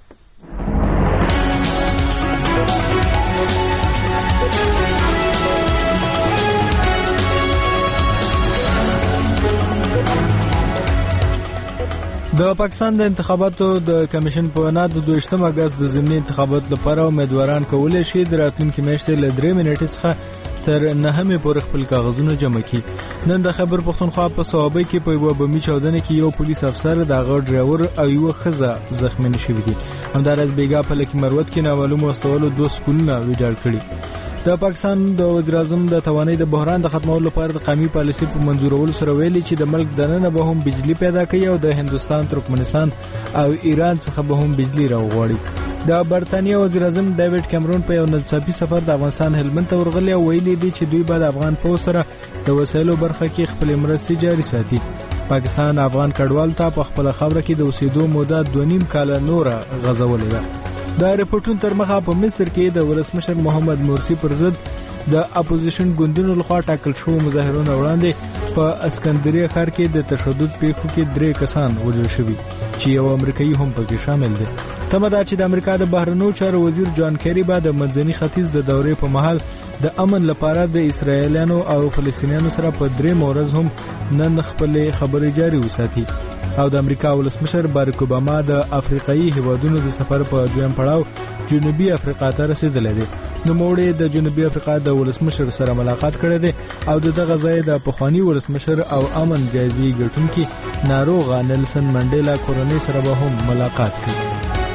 د پاکستان د انتخاباتو د کمیشن په وینا د دویشتم اگست د ضمني انتخاباتو لپاره امیدواران کولی شي د راتلونکي میاشتې له درې منټې څخه تر نهمې پورې خپل کاغذونه جمع کړي. نن د خیبر پښتونخوا په صوابۍ کې په یوه بمي چاودنه کې یو پولیس افسر، د هغه ډرایور او یوه ښځه زخمیان شوي دي. همداراز بیګا په لکي مروت کې نامعلومو وسلوالو دوه سکولونه ویجاړ کړي. د پاکستان د وزیر اعظم د توانایي د بحران د ختمولو لپاره د قومي پالیسي په منظورولو سره ویلي چې د ملک دننه به هم بجلی پیدا کوي او د هندستان، ترکمنستان او ایران څخه به هم بجلی راوغواړي. د برتانیې وزیر اعظم ډیوډ کیمرون په یو ناڅاپي سفر د افغانستان هلمند ته ورغلی او ویلي دي چې دوی به د افغان پوځ سره د وسایلو برخه کې خپل مرستې جاري ساتي. پاکستان افغان کډوالو ته په خپل خاوره کې د اوسېدو موده دوه نیم کال نور غځولې ده. دا رپورټونه تر مخه په مصر کې د ولسمشر محمد مرسی پر ضد د اپوزیشن ګوندونو لخوا ټاکل شوو مظاهرونو وړاندې په اسکندریه ښار کې د تشدد پیښو کې درې کسان وژل شوي چې یو امریکایي هم پکې شامل دی. تمه ده چې د امریکا د بهرنیو چارو وزیر جان کیری به د منځني ختیځ د دورې په مهال د امن لپاره د اسرایلیانو او فلسطینیانو سره په درې مورز هم نن خپل خبرې جاري وساتي. او د امریکا ولسمشر باراک اوباما د افریقایي هیوادونو د سفر په دویم پړاو جنوبي افریقا ته رسیدلی دی. نوموړی د جنوبي افریقا د ولسمشر سره ملاقات کړی دی او د دغه ځای د پخواني ولسمشر او امن جایزې ګټونکي ناروغه نیلسن منډیلا کورنۍ سره به هم ملاقات کوي.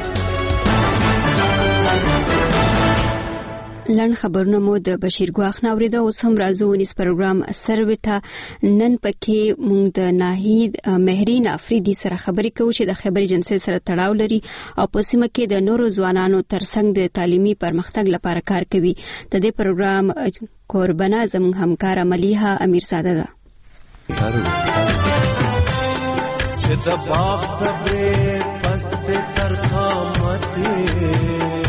لن خبرونه مو د بشیر ګواخ ناوریده. اوس هم راځو ونیس پروګرام سروته. نن پکې موږ د ناهید مهرین افریدي سره خبرې کوو چې د خیبر ایجنسۍ سره تړاو لري او په سیمه کې د نورو ځوانانو ترڅنګ د تعلیمي پرمختګ لپاره کار کوي. د دې پروګرام قربانه زموږ همکار ملیحه امیرزاده ده. چې د باغ صبر پس تر قامت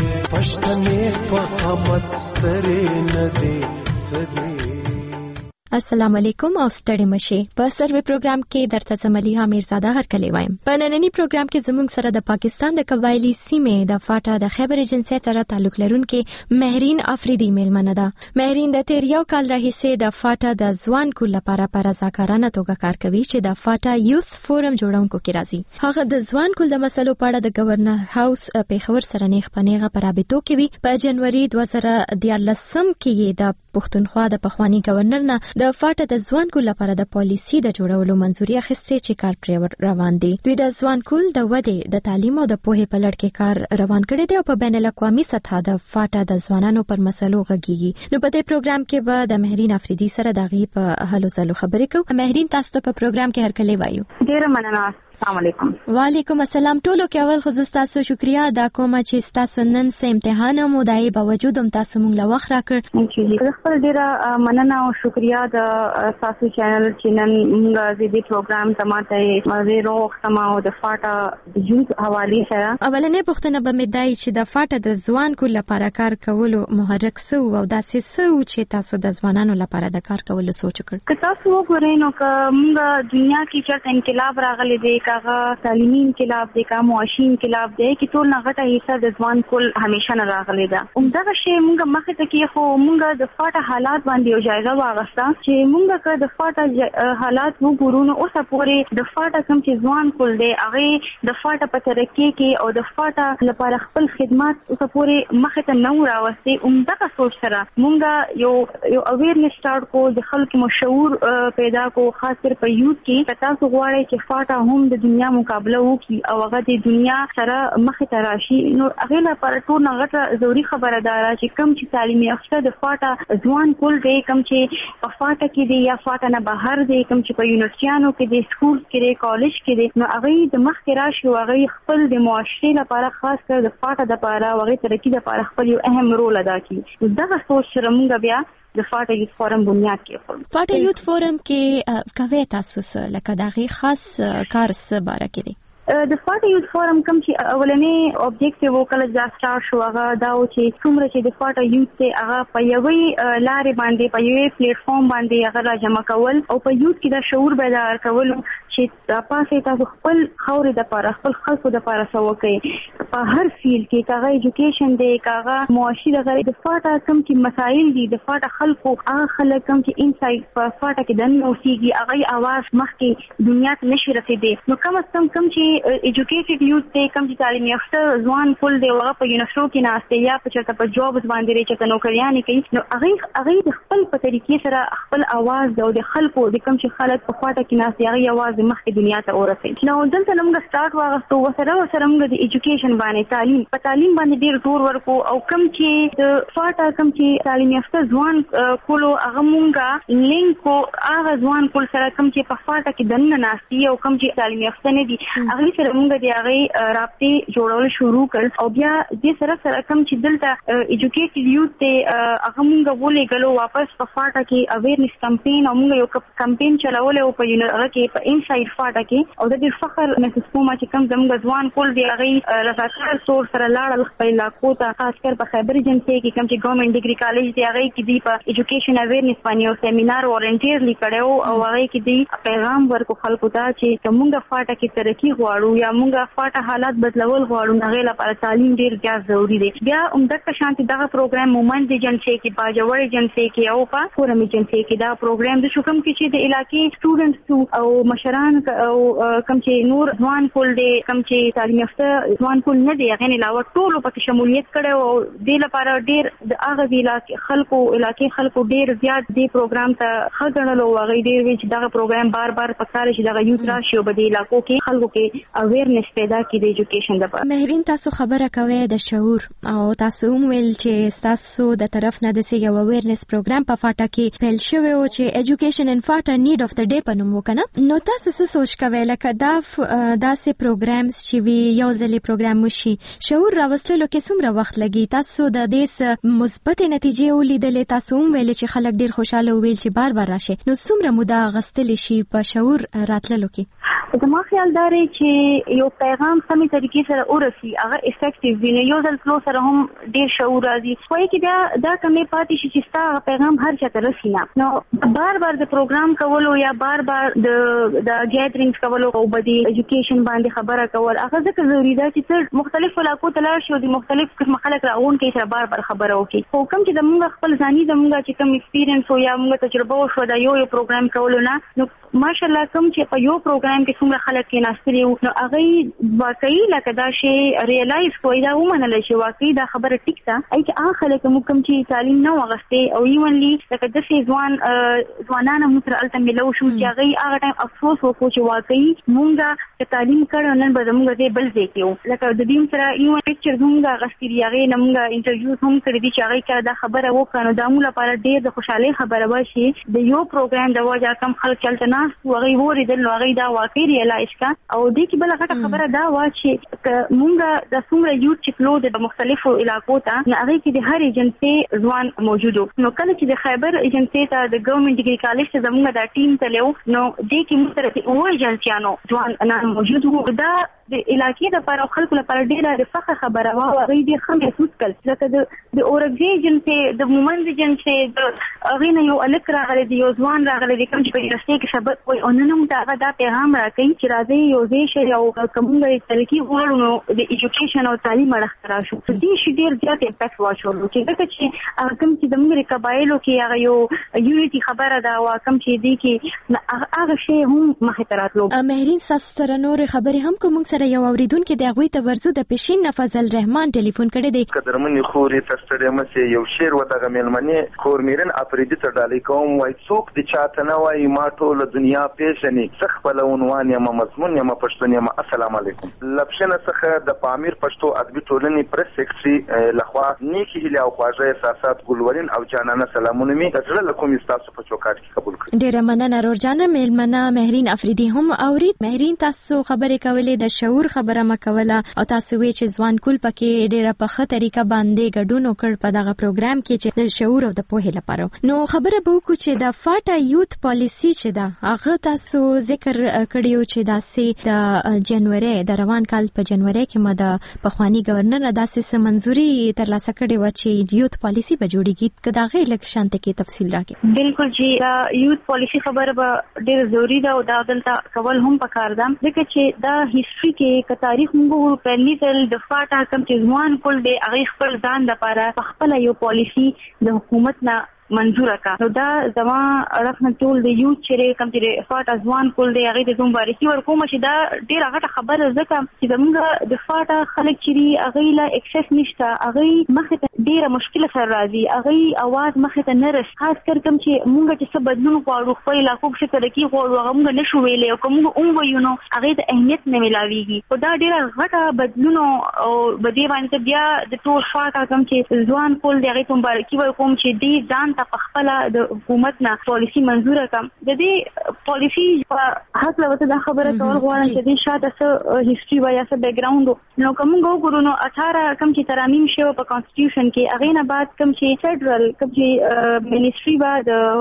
پښتنې په قامت سترې نه دي سدي. السلام علیکم او ستړي مشه. په سروي پروګرام کې درته زملیحه امیرزاده هر کله وایم. په نننی پروګرام کې زموږ سره د پاکستان د قبایلی سیمې د فاټا د خیبر ایجنسۍ سره تعلق لرونکي مهرین افریدي میلمنه ده. مهرین د تیر یو کال راهیسې د فاټا د ځوان کول لپاره پر رضاکارانه توګه کار کوي چې د فاټا یوث فورم جوړونکو کې راځي. هغه د ځوان کول د مسلو په اړه د گورنر هاوس پیښور سره نیغ پنیغه پرابطو کې وي. په جنوري دوه زره دیارلسم کې د پښتونخوا د پخوانی گورنر نه د فاټا د ځوان کول لپاره د پالیسي د جوړولو منځوري اخیستې چې کار پرې روان دي. دوی د ځوان کول د ودې د تعلیم او د پوهې په لړ کې کار روان کړی دی او په بین الاقوامي سطح د فاټا د ځوانانو پر مسلو غږیږي. نو په دې پروګرام کې به د مهرین افریدي سره د غي په هلو ځلو خبرې کوو. مهرین تاسو ته په پروګرام کې هر کله وایو. ډیره مننه. السلام علیکم. وعلیکم السلام. ټولو کې اول خو تاسو شکریا ادا کوم چې تاسو نن سه امتحان مو دای باوجود هم تاسو مونږ لا وخت راکړ. زه خپل ډیره مننه او شکریا د تاسو چینل چې نن موږ د دې پروګرام تماته مزه روغ سما او د فاټا د یوز حواله سره. اولنې پوښتنه به مې دای چې د فاټا د ځوان کول لپاره کار کولو محرک سو او داسې سو چې تاسو د ځوانانو لپاره د کار کولو سوچ وکړ. که تاسو وګورئ نو که موږ دنیا کې چرته انقلاب راغلی دی، هغه تعلیمي انقلاب دی، کا معاشي انقلاب دی چې ټول نغټه حصہ د ځوان کول همیشه نه راغلی ده. همدغه شی موږ مخې ته کې خو موږ د فاټا حالات باندې یو جایزه واغسته چې موږ که د فاټا حالات وګورو نو اوسه پورې د فاټا کوم چې ځوان کول دی هغه د فاټا په ترقی کې او د فاټا لپاره خپل خدمات اوسه پورې مخې ته نه راوستي. همدغه سوچ سره موږ یو یو اویرنس سٹارټ کو، د خلکو مشعور پیدا کو، خاص کر په یوث کې. تاسو غواړئ چې فاټا هم د دنیا مقابله وکړي او هغه د دنیا سره مخې ته راشي نو هغه لپاره ټول نغټه ضروري خبره ده چې کم چې تعلیم یافته د فاټا ځوان کول دی کم چې په فاټا کې دی یا فاټا نه بهر دی کم چې په یونیورسيټیانو کې دی سکول کې دی کالج کې دی نو هغه د مخ کې راشي او هغه خپل د معاشري لپاره خاص کر د فاټا لپاره او هغه ترقی لپاره خپل یو اهم رول ادا کوي دغه سوچ سره موږ بیا د فاټا یوت فورم بنیاد کې خپل فاټا یوت فورم کې کوي تاسو لکه دغه خاص کار څه باره کې دی د فاټا یوت فورم کوم چې اولنې اوبجیکټیو وکړل ځا سٹارټ شو هغه دا و چې څومره چې د فاټا یوت ته هغه په یوې لارې باندې په یوې پلیټ فارم باندې هغه را جمع کول او په یوت کې د شعور بیدار کول چې تاسو تاسو خپل خوري د لپاره خپل خلکو د لپاره سوکې په هر فیلډ کې کاغه ایجوکیشن دی کاغه معاشي د غیر د فاټا کوم چې مسایل دي د فاټا خلکو هغه خلک کوم چې انسایډ په فاټا کې دنه اوسېږي هغه आवाज مخکې دنیا ته نشي رسیدي نو کوم کم کم چې ایجوکیټډ یوت ته کم چې تعلیم یافته ځوان کول دی هغه په یونیورسيټو کې ناشته یا په چرته په جوب باندې لري چې نوکریانې کوي نو هغه هغه د خپل په طریقې سره خپل आवाज د خلکو د کم چې خلک په فاټا کې ناشته هغه आवाज مخکې دنیا ته ورسېږي نو دلته موږ سٹارټ واغستو وسره وسره موږ د ایجوکیشن باندې تعلیم په تعلیم باندې ډیر زور ورکو او کم چې د فاټا کم چې تعلیم یافته ځوان کولو هغه موږ لینک کو هغه ځوان کول سره کم چې په فاټا کې دنه ناشتي او کم چې تعلیم یافته نه دي هغه سره موږ د هغه رابطې جوړول شروع کړ او بیا د سره سره کم چې دلته ایجوکیټډ یوت ته هغه موږ ولې غلو واپس په فاټا کې اویرنس کمپین او موږ یو کمپین چلاول او په یونیورسيټي کې په انسایډ فاټا کې او د دې فخر محسوس کوم چې کم زموږ ځوان کول دی هغه رضاکار تور سره لاړل خپل علاقو ته خاص کر په خیبر ایجنسی کې کم چې ګورنمنت ډیګري کالج دی هغه کې دی په ایجوکیشن اویرنس باندې یو سیمینار ورنټیرلی کړو او هغه کې دی پیغام ورکو خلکو ته چې موږ فاټا کې ترقی غواړو یا موږ فاټا حالات بدلول غواړو هغه لپاره تعلیم ډیر زیات ضروری دی بیا عمدک شانتي دغه پروګرام مومند ایجنسی کې باجوړ ایجنسی کې او په فورم ایجنسی کې دا پروګرام د شکم کې چې د علاقې سټوډنټس او مشران او کم چې نور ځوان کول دي کم چې تعلیم یافته ځوان کول نه دی هغه نه علاوه ټول په شمولیت کړو او د لپاره ډیر د هغه د علاقې خلکو علاقې خلکو ډیر زیات دی پروګرام ته خګړل او هغه ډیر چې دغه پروګرام بار بار پکاره شي دغه یوت راشي او په علاقو کې خلکو کې اویرنس پیدا کړي د ایجوکیشن لپاره مهرین تاسو خبره کوي د شعور او تاسو ویل چې تاسو د طرف نه د یو اویرنس پروګرام په فاټا کې پیل شوی او چې ایجوکیشن ان فاټا نیډ اف د ډے په نوم وکنه نو تاسو څه سوچ کوي لکه دا داسې پروګرامز چې وی یو ځلې پروګرام وشي شعور راوستلو کې څومره وخت لګي تاسو د دې مثبت نتیجې ولیدلې تاسو ویل چې خلک ډیر خوشاله ویل چې بار بار راشي نو څومره موده غستل شي په شعور راتللو کې زما خیال دا دی چې یو پیغام سمې طریقې سره ورسي هغه افیکټیو وي نو یو ځل فلو سره هم ډیر شعور راځي خو کې دا دا کمې پاتې شي چې ستا پیغام هر چا ته رسي نه نو بار بار د پروګرام کولو یا بار بار د د ګیدرینګز کولو او بدی ایجوکیشن باندې خبره کول هغه ځکه ضروري ده چې مختلف علاقو ته لاړ شي او د مختلف قسم خلک راغون کې سره بار بار خبره وکړي خو کوم چې د موږ خپل ځاني د موږ چې کوم ایکسپیرینس او یا موږ تجربه وشو دا یو یو پروګرام کولو نه نو ماشالله کوم چې په یو پروګرام کې څومره خلک کې ناستري نو هغه واقعي لکه دا شی ریلایز کوي دا ومنل شي واقعي دا خبره ټیک ده ای چې هغه خلک کوم چې تعلیم نه وغسته او ایونلی لکه د سي ځوان ځوانانه متر الته ملو شو چې هغه هغه ټایم افسوس وکړو چې واقعي مونږه تعلیم کړو نن به موږ دې بل ځای کې لکه د دې سره ایون پکچر مونږه غستری هغه نمونږه انټرویو هم کړی دي چې هغه کړه دا خبره وکړه دا موږ لپاره ډېر د خوشاله خبره وشي د یو پروګرام د وجه کم خلک چلته نه هغه وری د هغه دا واقعي ریلایز کا او دې کې بل هغه خبره دا و چې مونږه د څومره یو چې فلو د مختلفو علاقو ته هغه کې د هر ایجنسی ځوان موجودو نو کله چې د خیبر ایجنسی ته د ګورنمنت ډیګري کالج ته زموږ د ټیم ته له نو دې کې موږ سره و ایجنسیانو ځوان نه موجود وو دا د علاقې لپاره خلکو لپاره ډیره د فخر خبره وه هغه ډېر ښه محسوس کړل ځکه د د اورګزي ایجنسي د مومند ایجنسي د هغې نه یو هلک راغلی دی یو ځوان راغلی دی کوم چې په یونیورسټۍ کې سبق وایي او نن هم ته هغه دا پیغام راکوي چې راځئ یو ځای شئ او که موږ ترقي غواړو نو د ایجوکیشن او تعلیم اړخ راشو دې شي ډېر زیات امپیکټ واچولو چې ځکه چې هغه کوم چې د موږ قبایلو کې هغه یو یونټي خبره ده او کوم چې دی کې هغه شی هم مخې ته راتلو مهرین ستاسو سره نورې خبرې هم کوم موږ سره سره یو اوریدونکو د غوي ته ورزو د پښین فضل رحمان ټلیفون کړی دی. قدرمنې خوري تستړی مې یو شعر وته مېلمنې خور میرن افریدي ته ډالې کوم وای څوک د چاته نه وای ما ټول دنیا پیژنې څخ په لونوان یم مضمون یم پښتون یم. السلام علیکم. لپشنه څخه د پامیر پښتو ادبي ټولنې پریس سیکریټري لخوا نیکی هلي او خواږه احساسات ګلورین او جانانه سلامونه می د زړه له کومې تاسو په چوکاټ کې قبول کړئ. ډیره مننه رورجانه. مېلمنه مهرین افریدي هم اورید. مهرین تاسو خبرې کولې د شعور خبره مکوله او تاسو وی چې ځوان کول پکې ډیره په ښه طریقه باندې ګډون وکړ په دغه پروګرام کې چې د شعور او د پوهې لپاره. نو خبره به وکړو چې د فاټا یوت پالیسی چې دا هغه تاسو ذکر کړیو چې داسې د جنوري د روان کال په جنوري کې ما د پخوانی گورنر داسې منځوري ترلاسه کړې و چې یوت پالیسی به جوړیږي. که دا غیر لکشانت کې تفصیل راکړي. بالکل جی یوت پالیسی خبره به ډیر ضروری ده او دا دلته کول هم پکار ده ځکه چې دا هیستوري کې ک تاریخ موږ په لیدل د فاټا کم چې ځوان کول دی هغه خپل ځان لپاره خپل یو پالیسی د حکومت نه منظور کا. نو دا زما رخنه ټول د یو چې کم چې فاټا ځوان کول دی هغه د دوم بارکی ورکوم چې دا ډیره غټه خبره ځکه چې زموږ د فاټا خلک چې هغه لا اکسس نشته هغه مخه ته ډیره مشکله سره راځي هغه आवाज مخه ته نه رس خاص کر کم چې موږ چې څه بدلون غواړو خپل علاقو کې ترقی غواړو هغه موږ نشو ویلې او کوم اون ویونو هغه د اهمیت نه ملاويږي. او دا ډیره غټه بدلون او بدی باندې بیا د ټول فاټا کم چې ځوان کول دی هغه دوم بارکی ورکوم چې دی ځان په خپل د حکومت نه پالیسی منظوره کم. د دې پالیسی په حق لوته د خبره کول غواړم چې د شاته څه هیستوري وایي څه بیک گراوند نو کوم وګورو نو اٹھارہ کم چې ترامیم شو په کانسټیټیوشن کې هغه نه بعد کم چې فدرل کم چې منیسټری با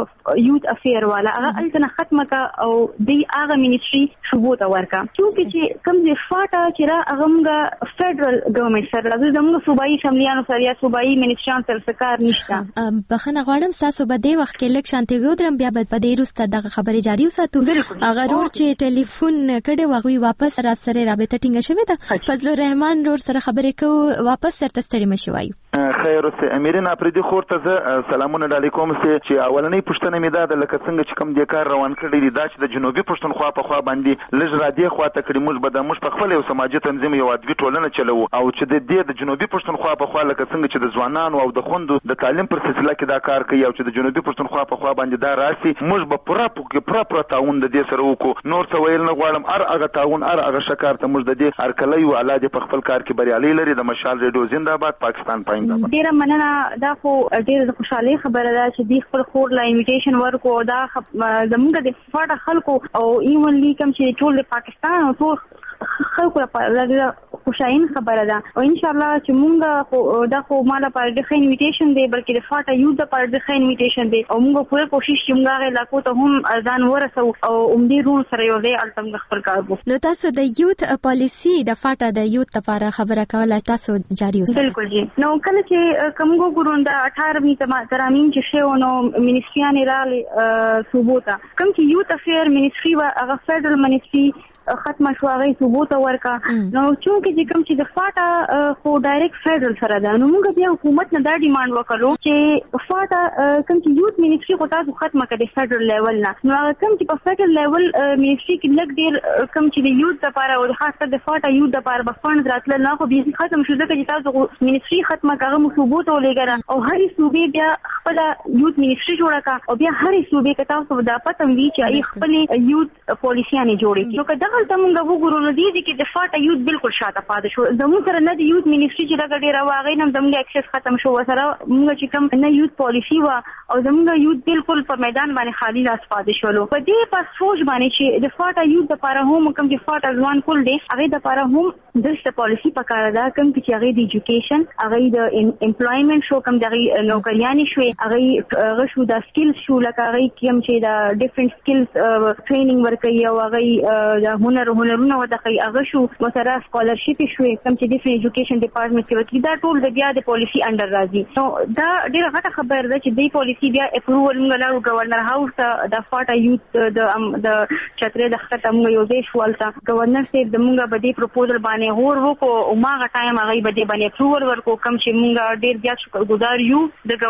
د یوت افیر والا هغه الته ختمه کا او د هغه منیسټری شوبو ته ورکا چې چې کم چې فاټا چې را هغه موږ فدرل ګورنمنت سره د زموږ صوبایي شمولیانو سره یا صوبایي منیسټریان سره سکار نشته. بخنه غواړم تاسو به د وخت کې لک شانتي ګودرم بیا به په دې روسته دغه خبرې جاری وساتو. هغه رور چې ټلیفون کړي واغوي واپس را سره رابطه ټینګه شوې ده. فضل الرحمن رور سره خبرې کو واپس سره تستړي مشي وایو. خیر اوسه امیرین افریدي خور ته سلامونه علیکم چې اولنې پښتنه می ده لکه څنګه چې کوم د کار روان کړی دی دا چې د جنوبي پښتونخوا په خوا باندې لږ را دی خوا ته کړی موږ به د موږ په خپل یو سماجي تنظیم یو ادبي ټولنه چلو او چې د دې د جنوبي پښتونخوا په خوا لکه څنګه چې د ځوانانو او د خوندو د تعلیم پر سلسله کې دا کار کوي او چې د جنوبي پښتونخوا په خوا باندې دا راسي موږ به پوره پوره پوره تعاون د دې سره وکړو. نور څه ویل نه غواړم هر هغه تعاون هر هغه شکار ته موږ د دې هر کله یو الاده په خپل کار کې بریالي لري. د مشال ریډیو زنده‌باد پاکستان پاینده. ډیره مننه. دا خو ډیره خوشاله خبره ده چې د خپل خور لا انویټیشن ورکو دا زموږ د فاټا خلکو او ایونلی کوم چې ټول پاکستان او ټول خلکو لپاره خوشاین خبره ده او ان شاء الله چې مونږ دا خو مال لپاره د خې انویټیشن دی بلکې د فاټا یو د لپاره د خې انویټیشن دی او موږ پوره کوشش کوو چې علاقو ته هم ځان ورسو او عمدي رول سره یو ځای التم خپل کار وکړو. نو تاسو د یوت پالیسی د فاټا د یوت لپاره خبره کوله تاسو جاری وساتئ. بالکل جی. نو کله چې کوم ګورو د اٹھارہ می ترامیم چې شو نو منیسټریان را صوبوتا کوم چې یوت افیر منیسټری وا هغه فدرل منیسټری ختمه شو هغه ثبوت ورکا. نو چونکه چې کوم چې د فاټا خو ډایرکټ فدرل سره ده نو موږ بیا حکومت نه دا ډیماند وکړو چې فاټا کوم چې یوت منیسټری خو تاسو ختمه کړئ فدرل لیول نه. نو هغه کوم چې په فدرل لیول منیسټری کې لګ ډیر کوم چې د یوت لپاره او خاص کر د فاټا یوت لپاره په فند راتل نه خو به ختم شو ځکه چې تاسو منیسټری ختمه کړه مو ثبوت ولګره او هرې صوبې بیا خپل یوت منیسټری جوړه کا او بیا هرې صوبې کې تاسو د پاتم وی چې ای خپل یوت پالیسیانه جوړې نو کله دا موږ وګورو نو دي چې د فاټا یوت بالکل شاته پاتې شو. زموږ سره نه د یوت منیسټری چې راغلی راوغی نم زموږ اکسس ختم شو سره موږ چې کوم نه یوت پالیسی وا او زموږ یوت بالکل په میدان باندې خالی لاس پاتې شول. په دې په سوچ باندې چې د فاټا یوت لپاره هم کوم چې فاټا ځوان کول دي هغه لپاره هم دغه پالیسی پکاره ده کوم چې هغه د ایجوکیشن هغه د امپلویمنت شو کوم د نوکریانی شو هغه هغه شو د سکلز شو لکه هغه کوم چې د ډیفرنٹ سکلز ټریننګ ورکوي او هغه د هنر هنرونه ودغه هغه شو مثلا سکالرشپ شوې کوم چې د ایجوکیشن ډپارټمنټ کې وکړي دا ټول د بیا د پالیسی انډر راځي. نو دا ډیره غټه خبره ده چې د پالیسی بیا اپروول موږ لرو گورنر هاوس ته د فاټا یوت د د چترې د خطه موږ یو ځای شوالته گورنر صاحب د موږ به د پروپوزل باندې غور وکړو او ماغه ټایم هغه به د باندې اپروول ورکو کوم چې موږ ډیر زیات شکرګزار یو د گورنر هاوس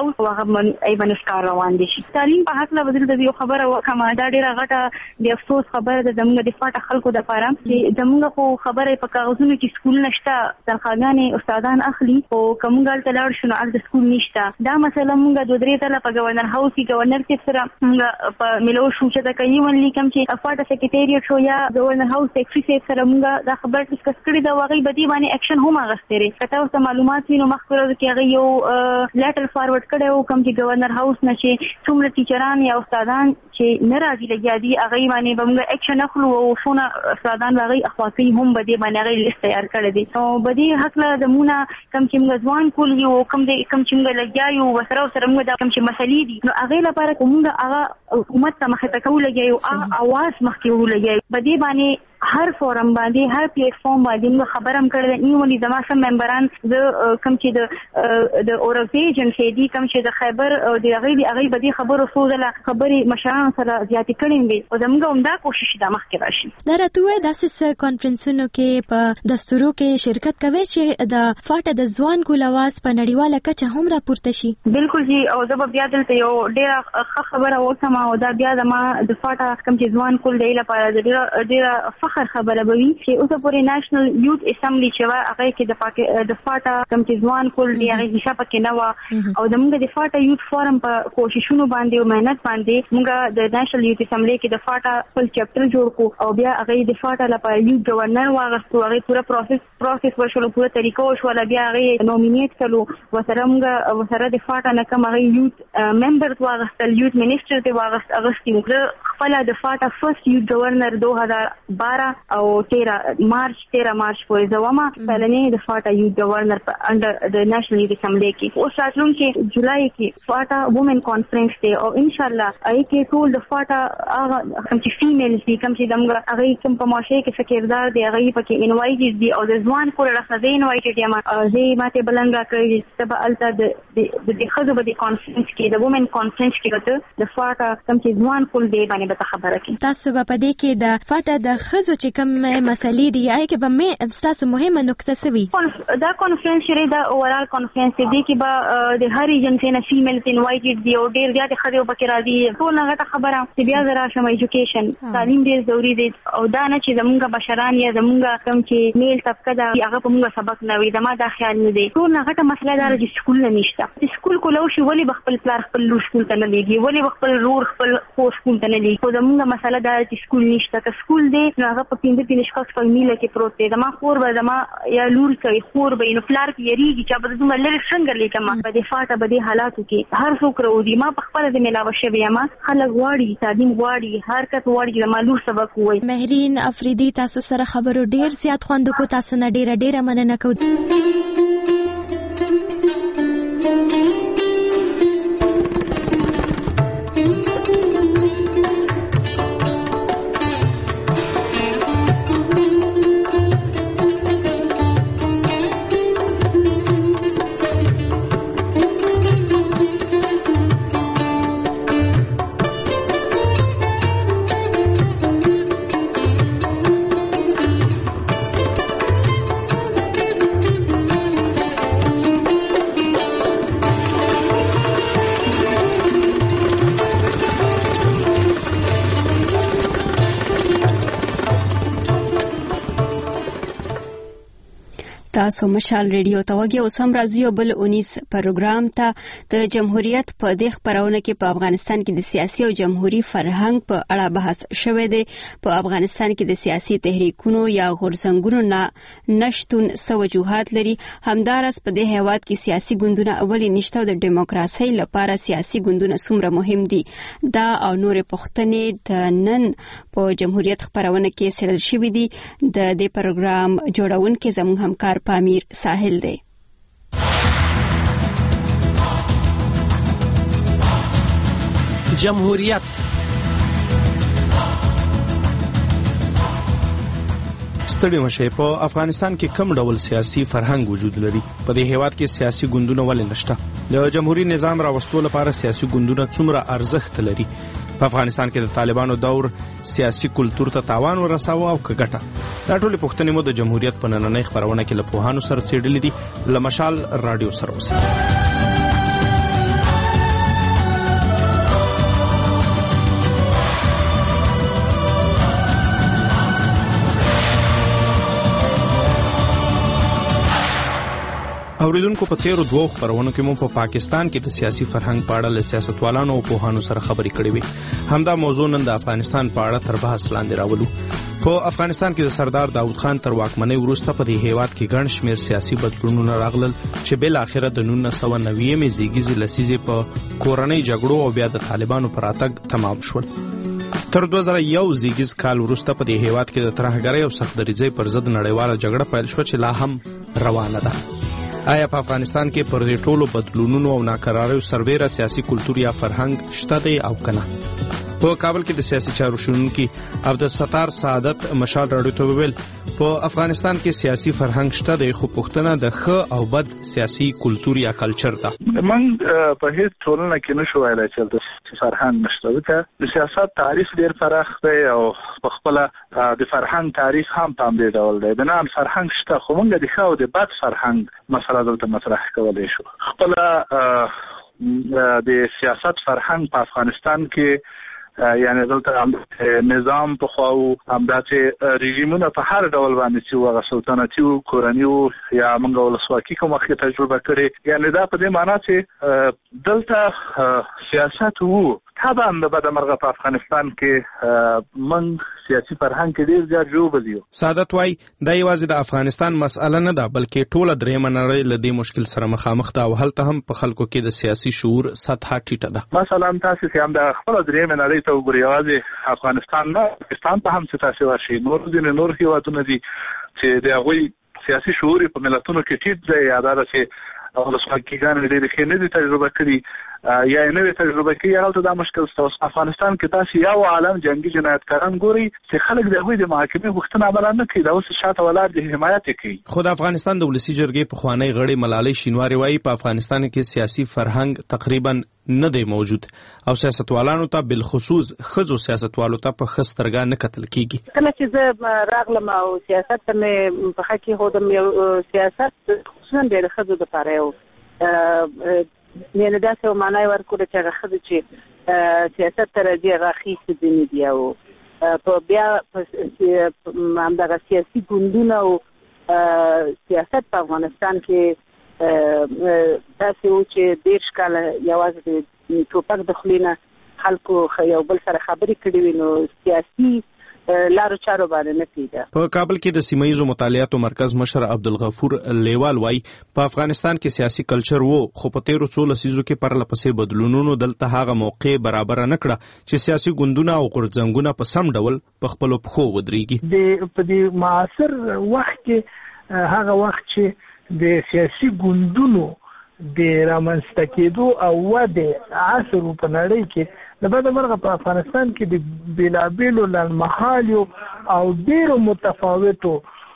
او هغه ای باندې کار روان دي. تعلیم په حق له بدل د یو خبره وکما دا ډیره غټه د افسوس خبره ده زموږ د فاټه خلکو د پاره چې زموږ خو خبره په کاغذونو کې سکول نشته تنخواګانې استادان اخلي او کومګل تلار شنو ال د سکول نشته. دا مسله موږ د درې تل په گورنر هاوس کې گورنر کې سره موږ په ملو شو چې دا کوي ونلی کوم چې فاټه سکریټریټ شو یا گورنر هاوس سیکریټری سره موږ دا خبر ډیسکس کړی دا واغې بدی باندې اکشن هم غستري کته اوس معلومات وینو مخکره کې هغه یو لیټر فارورډ کړو کوم چې گورنر هاوس نشي څومره ټیچران یا استادان چې ناراضي لګیا دي هغه باندې موږ اکشن اخلو او فونه استادان هغه اخلاقی هم بدی باندې هغه لیست تیار کړی دي او بدی حق له دمونه کم چې موږ ځوان کول یو کم دې کم چې موږ لګیا یو وسره سره موږ دا کم چې مسلې دي نو هغه لپاره کومه هغه حکومت ته مخه تکول لګي او اواز مخکې ولګي بدی باندې هر فورم باندې هر پلیټ فارم باندې خبرم کړل نیو ولې زما سم ممبران د کم چې د د اورګنایزیشن کې دي کم چې د خیبر او د هغه دی هغه بدی خبرو سوزله خبري مشران سره زیاتې کړي دي او زموږ هم دا کوشش ده مخکې راشي. دا راته داسې کانفرنسونو کې په دستورو کې شرکت کوي چې د فاټه د ځوان ګول اواز په نړیواله کچه هم راپورته شي. بالکل جی او زه بیا دلته یو ډیره ښه خبره وکم او دا بیا زما د فاټه کم چې ځوان کول دی لپاره ډیره ډیره فخر خبره بوي چې اوسه پورې نېشنل یوث اسمبلی چې وا هغه کې د پاکه د فاټا کم چې ځوان کول دی هغه حساب کې نه و او د موږ د فاټا یوث فورم په کوششونو باندې او مهنت باندې موږ د نېشنل یوث اسمبلی کې د فاټا خپل چپټر جوړ کو او بیا هغه د فاټا لپاره یوث گورنر واغستو هغه پورا پروسس پروسس وشول پورا طریقو وشول بیا هغه نومینیټ کړو وسره موږ وسره د فاټا نه کوم هغه یوث ممبر واغستل یوث منیسټر ته واغست اغستی موږ خپل د فاټا فرست یوث گورنر دو هزار بارہ او तेरह मार्च तेरह मार्च پورې زوما پهلنې د فاټا یو گورنر په انډر د نېشنل یوث اسمبلی کې او ساتلون کې جولای کې فاټا وومن کانفرنس دی او ان شاء الله اې کې ټول د فاټا هغه کوم چې فیمیلز دي کوم چې دمغه هغه کوم په ماشه کې فکردار دی هغه پکې انوایټډ دي او د ځوان کول راځي دی انوایټډ یم زه ماته بلنګا کړی چې تبع الته د د خزو په کانفرنس کې د وومن کانفرنس کې ته د فاټا کوم چې ځوان کول دی باندې به خبره کوي. تاسو په دې کې د فاټا د خزو چې کوم مسلې دی آی کې به مې تاسو مهمه نقطه سوي دا کانفرنس شری دا اورال کانفرنس دی کې به د هر ایجنسی نه فیمیل انوایټډ دی او ډیر زیات خبرو پکې راځي ټول هغه خبره چې بیا زرا شم ایجوکیشن تعلیم ډیر ضروری دی او دا نه چې زمونږ بشران یا زمونږ کوم چې میل طبقه دا هغه په موږ سبق نه وي دا ما دا خیال نه دی ټول هغه مسله دا چې سکول نه نشته سکول کولو شي ولی بخپل پلار خپل لور سکول ته نه لګي ولی بخپل رور خپل خو سکول ته نه لګي خو زمونږ مسله دا چې سکول نشته که سکول دی نو هغه په پیند پیند شخص په میله کې پروت دی زما خور به زما یا لور کوي خور به نو فلار کې یریږي چې به دومره لږ څنګه لیکم په دې فاټه به دې حالاتو کې هر څوک راوځي ما په خپل د ملاوه شوی ما خلک غواړي تعلیم غواړي هر کس غواړي زما لور سبق وایي. مهرین افریدي تاسو سره خبرو ډیر زیات خوند کو تاسو نه ډیره ډیره مننه کوم. تاسو مشال ریډیو ته وګورئ او سم راځي بل اونیس پروګرام ته د جمهوریت په د خبرونه کې په افغانستان کې د سیاسي او جمهوریت فرهنګ په اړه بحث شوه دی. په افغانستان کې د سیاسي تحریکونو یا غورځنګونو نه نشټون سو وجوهات لري. همدارس په د هیواد کې سیاسي ګوندونه اولی نشته او د دیموکراسي لپاره سیاسي ګوندونه څومره مهم دي دا او نور پوښتنې د نن په جمهوریت خبرونه کې سرل شوې دي. د دې پروګرام جوړونکو زموږ همکار پامیر ساحل دی. جمهوریت ستړي مشه په افغانستان کې کم ډول سیاسي فرهنګ وجود لري. په دې هیواد کې سیاسي ګوندونه ولې نشته؟ د جمهوریت نظام راوستلو لپاره سیاسي ګوندونه څومره ارزښت لري؟ په افغانستان کې د طالبانو دور سیاسي کلتور ته تاوان ورساوه او کګټه. دا ټول پوښتنې مو د جمهوریت په نننۍ خبرونه کې له پوهانو سره څېړلې دي. له مشال رادیو سره اوسئ. اوریدونکو په تیرو دوه خبرونو کې مو په پا پاکستان کې د سیاسي فرهنګ په اړه له سیاستوالانو او پوهانو سره خبرې کړې وي. همدا موضوع نن د افغانستان په اړه تر بحث لاندې راولو. په افغانستان کې د سردار داود خان تر واکمنۍ وروسته په دې هیواد کې ګڼ شمېر سیاسي بدلونونه راغلل چې بل اخره د نولس سوه نوي زیږیزې لسیزې په کورنۍ جګړو او بیا د طالبانو پر راتګ تمام شول. تر دوه زره یو زیږیز کال وروسته په دې هیواد کې د ترهګرۍ او سختدریځۍ پر ضد نړیواله جګړه پیل شوه چې لا هم روانه ده. آیا په افغانستان کې پر دې ټولو بدلونونو او ناکراریو سربېره سیاسي کلتور یا فرهنګ شته دی او کنه؟ په کابل کې د سیاسي چارو شنونکي عبدالستار سعادت مشال راډیو ته وویل په افغانستان کې سیاسي فرهنګ شته دی، خو پوښتنه د ښه او بد سیاسي کلتور یا کلچر ده. موږ په هیڅ ټولنه کې نشو ویلای چې د فرهنګ نشته. ځکه د سیاست تعریف ډېر پراخ دی او په خپله د فرهنګ تعریف هم په همدې ډول دی. بنا فرهنګ شته، خو موږ د ښه او د بد فرهنګ مسله دلته مطرح کولی شو. خپله د سیاست فرهنګ په افغانستان کې یعنی دلته نظام په خواو همداسې رژیمونه په هر ډول باندې چې هغه سلطنتي او کورني یا موږ ولسواکي کوم وخت تجربه کړې، یعنی دا په دې معنا چې دلته سیاست وو. طبعا د بدمرغه په افغانستان کې موږ سیاسي فرهنګ کې ډېر زیات ژوبل یو. سعادت وایي دا یوازې د افغانستان مسأله نه ده، بلکې ټوله درېیمه نړۍ له دې مشکل سره مخامخ ده او هلته هم په خلکو کې د سیاسي شعور سطحه ټیټه ده. مثلا تاسو چې هم د خپله درېیمه نړۍ ته وګورئ، یوازې افغانستان نه، پاکستان ته هم چې تاسو ورشئ، نور ځینې نور هېوادونه دي چې د هغوی سیاسي شعور په ملتونو کې ټیټ دی، یا دا ده چې ولسواکیګانې ډېرې ښې نه دي تجربه کړي یا یې نه وي تجربه کړي. هلته دا مشکل شته. افغانستان کې تاسو یو عالم جنګي جنایتکاران ګورئ چې خلک د هغوی د محاکمې غوښتنه عملا نه کوي، دا اوس شاته ولاړ دي، حمایت یې کوي. خو د افغانستان د ولسي جرګې پخوانی غړی ملالۍ شینواري وایي په افغانستان کې سیاسي فرهنګ تقریبا نه دی موجود او سیاستوالانو ته بالخصوص ښځو سیاستوالو ته په ښه سترګه نه کتل کېږي. کله چې زه راغلم او سیاست ته مې په ښه کېښودم، یو سیاست خصوصا د ښځو دپاره یو یعنې داسې یو معنا یې ورکړه چې هغه ښځې چې سیاست ته راځي هغه اخیستې ځینې دي او په بیا همدغه سیاسي ګوندونه او سیاست په افغانستان کې داسې و چې دېرش کاله یوازې د ټوپک د خولې نه خلکو یو بل سره خبرې کړې وي، نو سیاسي لارو چارو باندې نه کېده. په کابل کې د سیمه‌ییزو مطالعاتو مرکز مشر عبدالغفور لیوال وایي په افغانستان کې سیاسي کلچر وو، خو په تیرو څو لسیزو کې پرله پسې بدلونونو دلته هغه موقع برابر نه کړه چې سیاسي ګوندونه او غورځنګونه په سم ډول په خپلو پښو ودرېږي. د په دې معاصر وخت کې هغه وخت چې د سیاسي ګوندونو د رامنځته کېدو او ودې عصر په نړۍ کې د بدمرغه په افغانستان کې د بېلابېلو لنډمهالیو او ډېرو متفاوتو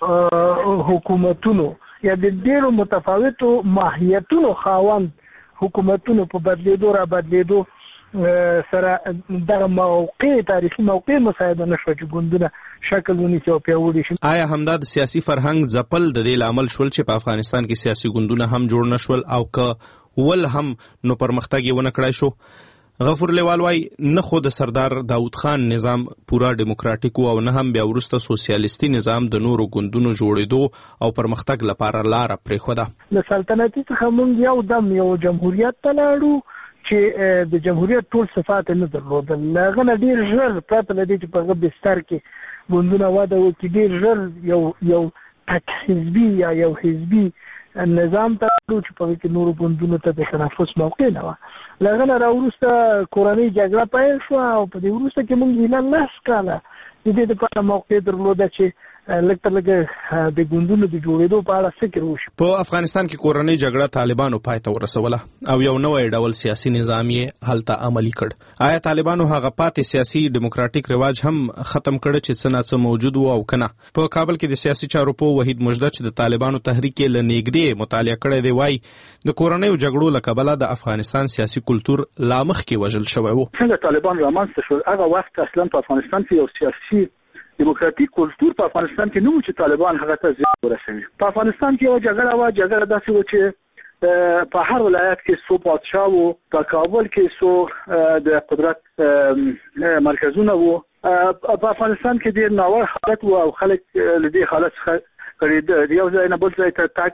حکومتونو یا د ډېرو متفاوتو ماهیتونو خاوند حکومتونو په بدلېدو را بدلېدو سره دغه موقع تاریخي موقع مساعده نه شوه چې ګوندونه شکل ونیسي او پیاوړي شي. آیا همدا د سیاسي فرهنګ ځپل د دې لامل شول چې په افغانستان کې سیاسي ګوندونه هم جوړ نه شول او که ول هم نو پرمختګ یې ونه کړای شو؟ غفور لیوال وایي نه خو د سردار داود خان نظام پورا ډیموکراټیک او نه هم بیا وروسته سوسیالیستي نظام د نورو ګوندونو جوړېدو او پرمختګ لپاره لاره پرېښوده. له سلطنتي څخه موږ یو دم یو جمهوریت ته لاړو چې د جمهوریت ټول صفات نه درلودل. له هغه نه ډېر ژر پرته له دې چې په هغه بستر کې ګوندونه وده وکړي، ډېر ژر یو یو تک حزبي یا یو حزبي نظام ته چې په کې نورو ګوندونو ته د تنفس موقع نه وه. له هغه نه راوروسته کورنۍ جګړه پیل شوه او په دې وروسته کې موږ هیله لس کاله د دې دپاره موقع درلوده چې لږ تر لږه د ګوندونو د جوړېدو په اړه فکر وشي. په افغانستان کې کورنۍ جګړه طالبانو پای ته ورسوله او یو نوی ډول سیاسي نظام یې هلته عملي کړ. آیا طالبانو هغه پاتې سیاسي ډیموکراټیک رواج هم ختم کړ چې څه ناڅه موجود و او که نه؟ په کابل کې د سیاسي چارو پوه وحید مجده چې د طالبانو تحریک یې له نږدې مطالعه کړی دی وایي د کورنیو جګړو له کبله د افغانستان سیاسي کلتور لا مخکې وژل شوی و. څنګه طالبان رامنځته شول؟ هغه وخت اصلا په افغانستان کې یو سیاسي دیموکراتیک کلتور په افغانستان کې نه و چې طالبان هغه ته زیان ورسوي. په افغانستان کې یو جګړه وه، جګړه داسې و چې په هر ولایت کې څو پادشاه وو، په کابل کې څو د قدرت مرکزونه وو. په افغانستان کې ډېر ناوړه حالت و او خلک له دې حالت څخه کړېده، یو ځای نه بل ځای ته تګ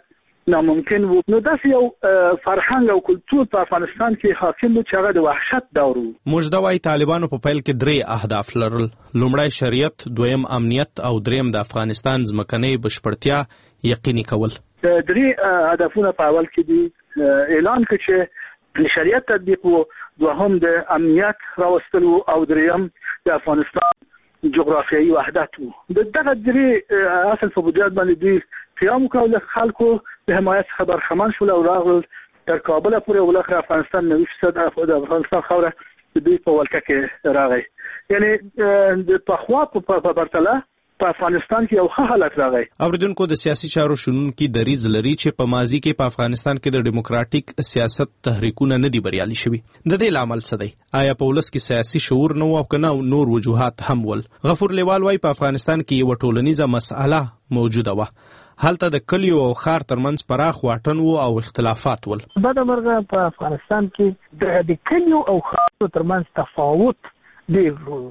ناممکن وو. نو داسې یو فرهنګ او کلتور په افغانستان کې حاکم و چې هغه د وحشت دور وو. مجده وايي طالبانو په پیل کې درې اهداف لرل: لومړی شریعت، دویم امنیت او دریم د افغانستان ځمکنۍ بشپړتیا یقیني کول. درې هدفونه په اول کې دي. اعلان کړ چې د شریعت تطبیق وو، دوهم د امنیت راوستل او دریم د افغانستان جغرافیایي وحدت وو. د دغه درې اصل په بنیاد باندې دوی قیام وکړ، خلکو د حمایت څخه برخمن شول او راغلل تر کابل پورې. ولخره افغانستان نوي فیصد د افغانستان خاوره د دوی په ولکه کې راغی. یعنی د پخوا په پرتله په افغانستان کې یو ښه حالت راغی. اوریدونکو د سیاسي چارو شنونکي دریځ لري چې په ماضي کې په افغانستان کې د ډیموکراټیک سیاست تحریکونه نه دي بریالي شوي. د دې لامل څه دی؟ آیا په ولس کې سیاسي شعور نه و او کنه نور وجوهات هم ول؟ غفور لیوال وايي په افغانستان کې یو ټولنیزه مسأله موجوده و. هلته د کلیو او ښار ترمنځ پراخ واټن و او اختلافات ول. بده مرغه په افغانستان کې د کلیو او ښارونو ترمنځ تفاوت ډېر و.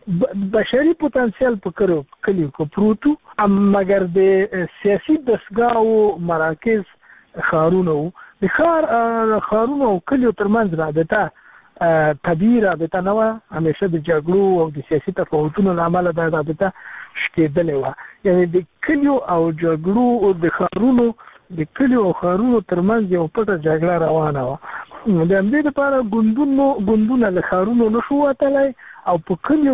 بشري پوتنسیل په کړو کلیو کو پروتو، مګر د سیاسي دستګاو مراکز ښارونو د ښار ښارونو او کلیو ترمنځ رابطه طبیعي رابطه نه وه. همیشه د جګړو او د سیاسي تفاوتونو له امله دا رابطه شکېدلې وه. یعنې د کلیو او جګړو او د ښارونو د کلیو او ښارونو ترمنځ یو پټه جګړه روانه وه. د همدې لپاره ګوندونو ګوندونه له ښارونو نه شو وتلی او په کلیو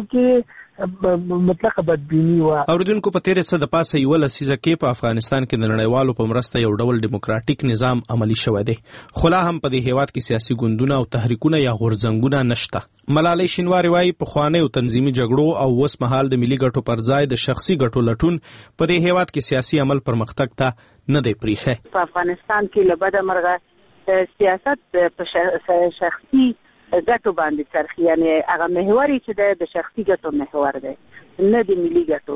کې مطلقه بدبیني وه. اوریدونکو په تېره څه د پاسه یوه لسیزه کې په افغانستان کې د نړیوالو په مرسته یو ډول ډیموکراټیک نظام عملی شوی دی، خو لا هم په دې هیواد کې سیاسي ګوندونه او تحریکونه یا غورځنګونه نشته. ملالۍ شینواري وايي پخوانیو تنظیمي جګړو او اوس مهال د ملي ګټو پر ځای د شخصي ګټو لټون په دې هیواد کې سیاسي عمل پرمختګ ته نه دی پریښی. په افغانستان کې له بده مرغه سیاست په شخصي ګټو باندې څرخي، یعنی هغه محوري چې د شخصي ګټو محور دی نه د ملي ګټو.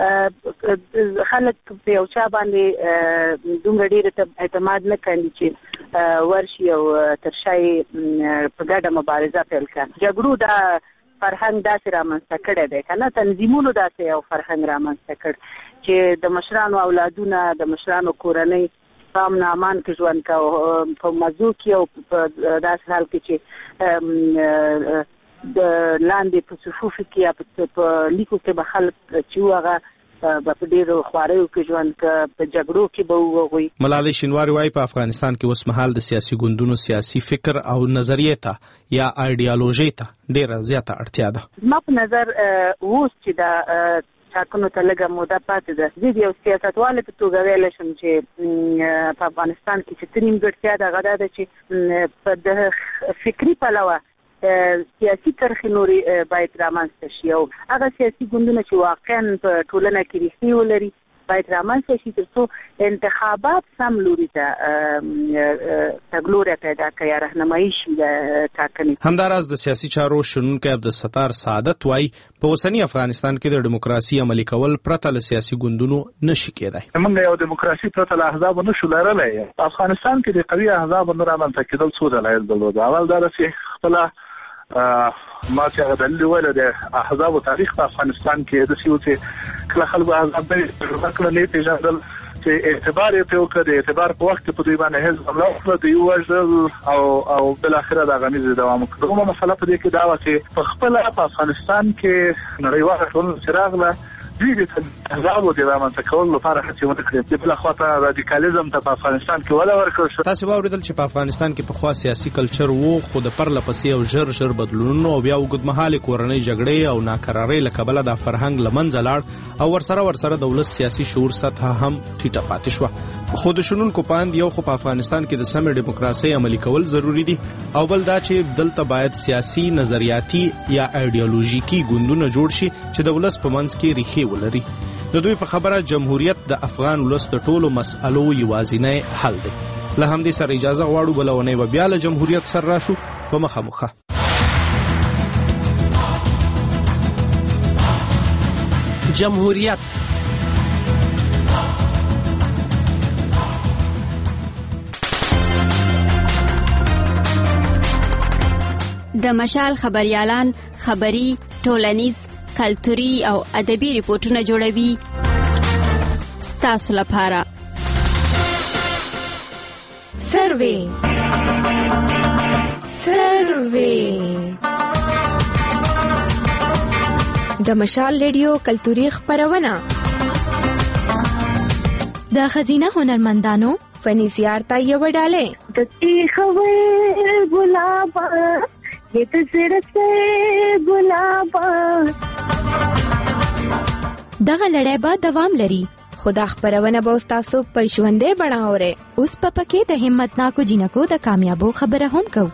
خلک په یو چا باندې دومره ډېر اعتماد نه کوي چې ورشي او تر شای په ګډه مبارزه پیل کړي. جګړو دا فرهنګ داسې رامنځته کړی دی که نه، تنظیمونو داسې یو فرهنګ رامنځته کړ چې د مشرانو اولادونه د مشرانو کورنۍ په امن امان کې ژوند کوي، په مزو کې او په داسې حال کې چې د لاندې په صفوفو کې یا په لیکو کې به خلک چې هغه په ډېرو خواریو کې ژوند کوي، په جګړو کې به وغوي. ملالۍ شینواري وايي په افغانستان کې اوس مهال د سیاسي ګوندونو سیاسي فکر او نظریې ته یا ایډیالوژي ته ډېره زیاته اړتیا ده. زما په نظر اوس چې د ټاکنو ته لږه موده پاتې ده، زه د یو سیاستوالې په توګه ویلی شم چې په افغانستان کې چې څه نیمګړتیا ده هغه دا ده چې په د فکري پلوه سیاسي کرښې نورې باید رامنځته شي او هغه سیاسي ګوندونه چې واقعا په ټولنه کې ریښې ولري باید رامنځته شي تر څو انتخابات سم لوري ته تګلوری پیدا کړي یا رهنمایي شي د ټاکنې. همداراز د سیاسي چارو شنونکی عبدالستار سعادت وايي په اوسني افغانستان کې د ډیموکراسي عملي کول پرته له سیاسي ګوندونو نشي کېدای. موږ یو ډیموکراسي پرته له احزابو نشو لرلی. په افغانستان کې د قوي احزابو نه رامنځته کېدل څو دلایل درلود. اول دا چې خپله ما چې هغه دلیل ویل د احزابو تاریخ په افغانستان کې د سیو چې کله خلکو احزاب تجربه کړل نه پیژندل چې اعتبار یې په وکړ، د اعتبار په وخت په دوی باندې حزب حمله وکړه، د یو وژل او او بل اخره د غمیز دوام وکړ. کومه مسله په دې کې دا و چې په خپل په افغانستان کې نړیواله ټولنه چې راغله دوی د احزابو د رامنځته کولو لپاره هڅې ونه کړې. د بله خوا ته رادیکالیزم ته په افغانستان کې وده ورکړل شو. تاسو واورېدل چې په افغانستان کې پخوا سیاسي کلچر و، خو د پرله پسې او ژر ژر بدلونونو او بیا اوږدمهالې کورنۍ جګړې او ناکرارۍ له کبله دا فرهنګ له منځه لاړ او ورسره ورسره د ولس سیاسي شعور سطحه هم ټیټه پاتې شوه. خو د شنونکو پاند یو خو په افغانستان کې د سمې ډیموکراسۍ عملي کول ضروری دي او بل دا چې دلته باید سیاسي نظریاتي یا ایډیالوژیکي ګوندونه جوړ شي چې د ولس په منځ کې ریښې ولري. د دوی په خبره جمهوریت د افغان ولس د ټولو مسألو یوازینی حل دی. له همدې سره اجازه غواړو بله اونۍ به بیا له جمهوریت سره راشو په مخامخه. جمهوریت د مشال خبريالان خبري ټولنیز کلتوري او ادبي ریپورتونه جوړوي ستاسو لپاره. سروې سروې د مشال ریډیو کلتوري خبرونه د خزینه هنرمندانو فني سیارتا یو ډاله د تیخوي ګلاب دې ته سرسه ګلاب دغه لړۍ به دوام لري خدا خبرونه به تاسو په ژوندې بڼاوره اوس په پکې د همتناکو جنکو د کامیابو خبره هم کو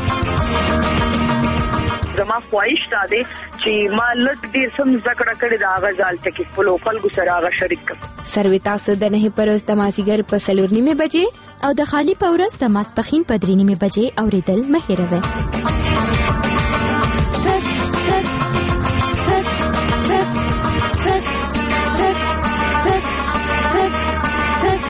زما خواهش تا دی چې ما لږ ډیر سم زکړه کړی دا غزال چې خپل خلکو سره هغه شریک کړ سروي تاسو د نه پروز د مازیګر په سلور نیمه بجې او د خالی پورز د ماسپخین په درې نیمه بجې اوریدل مه هیروئ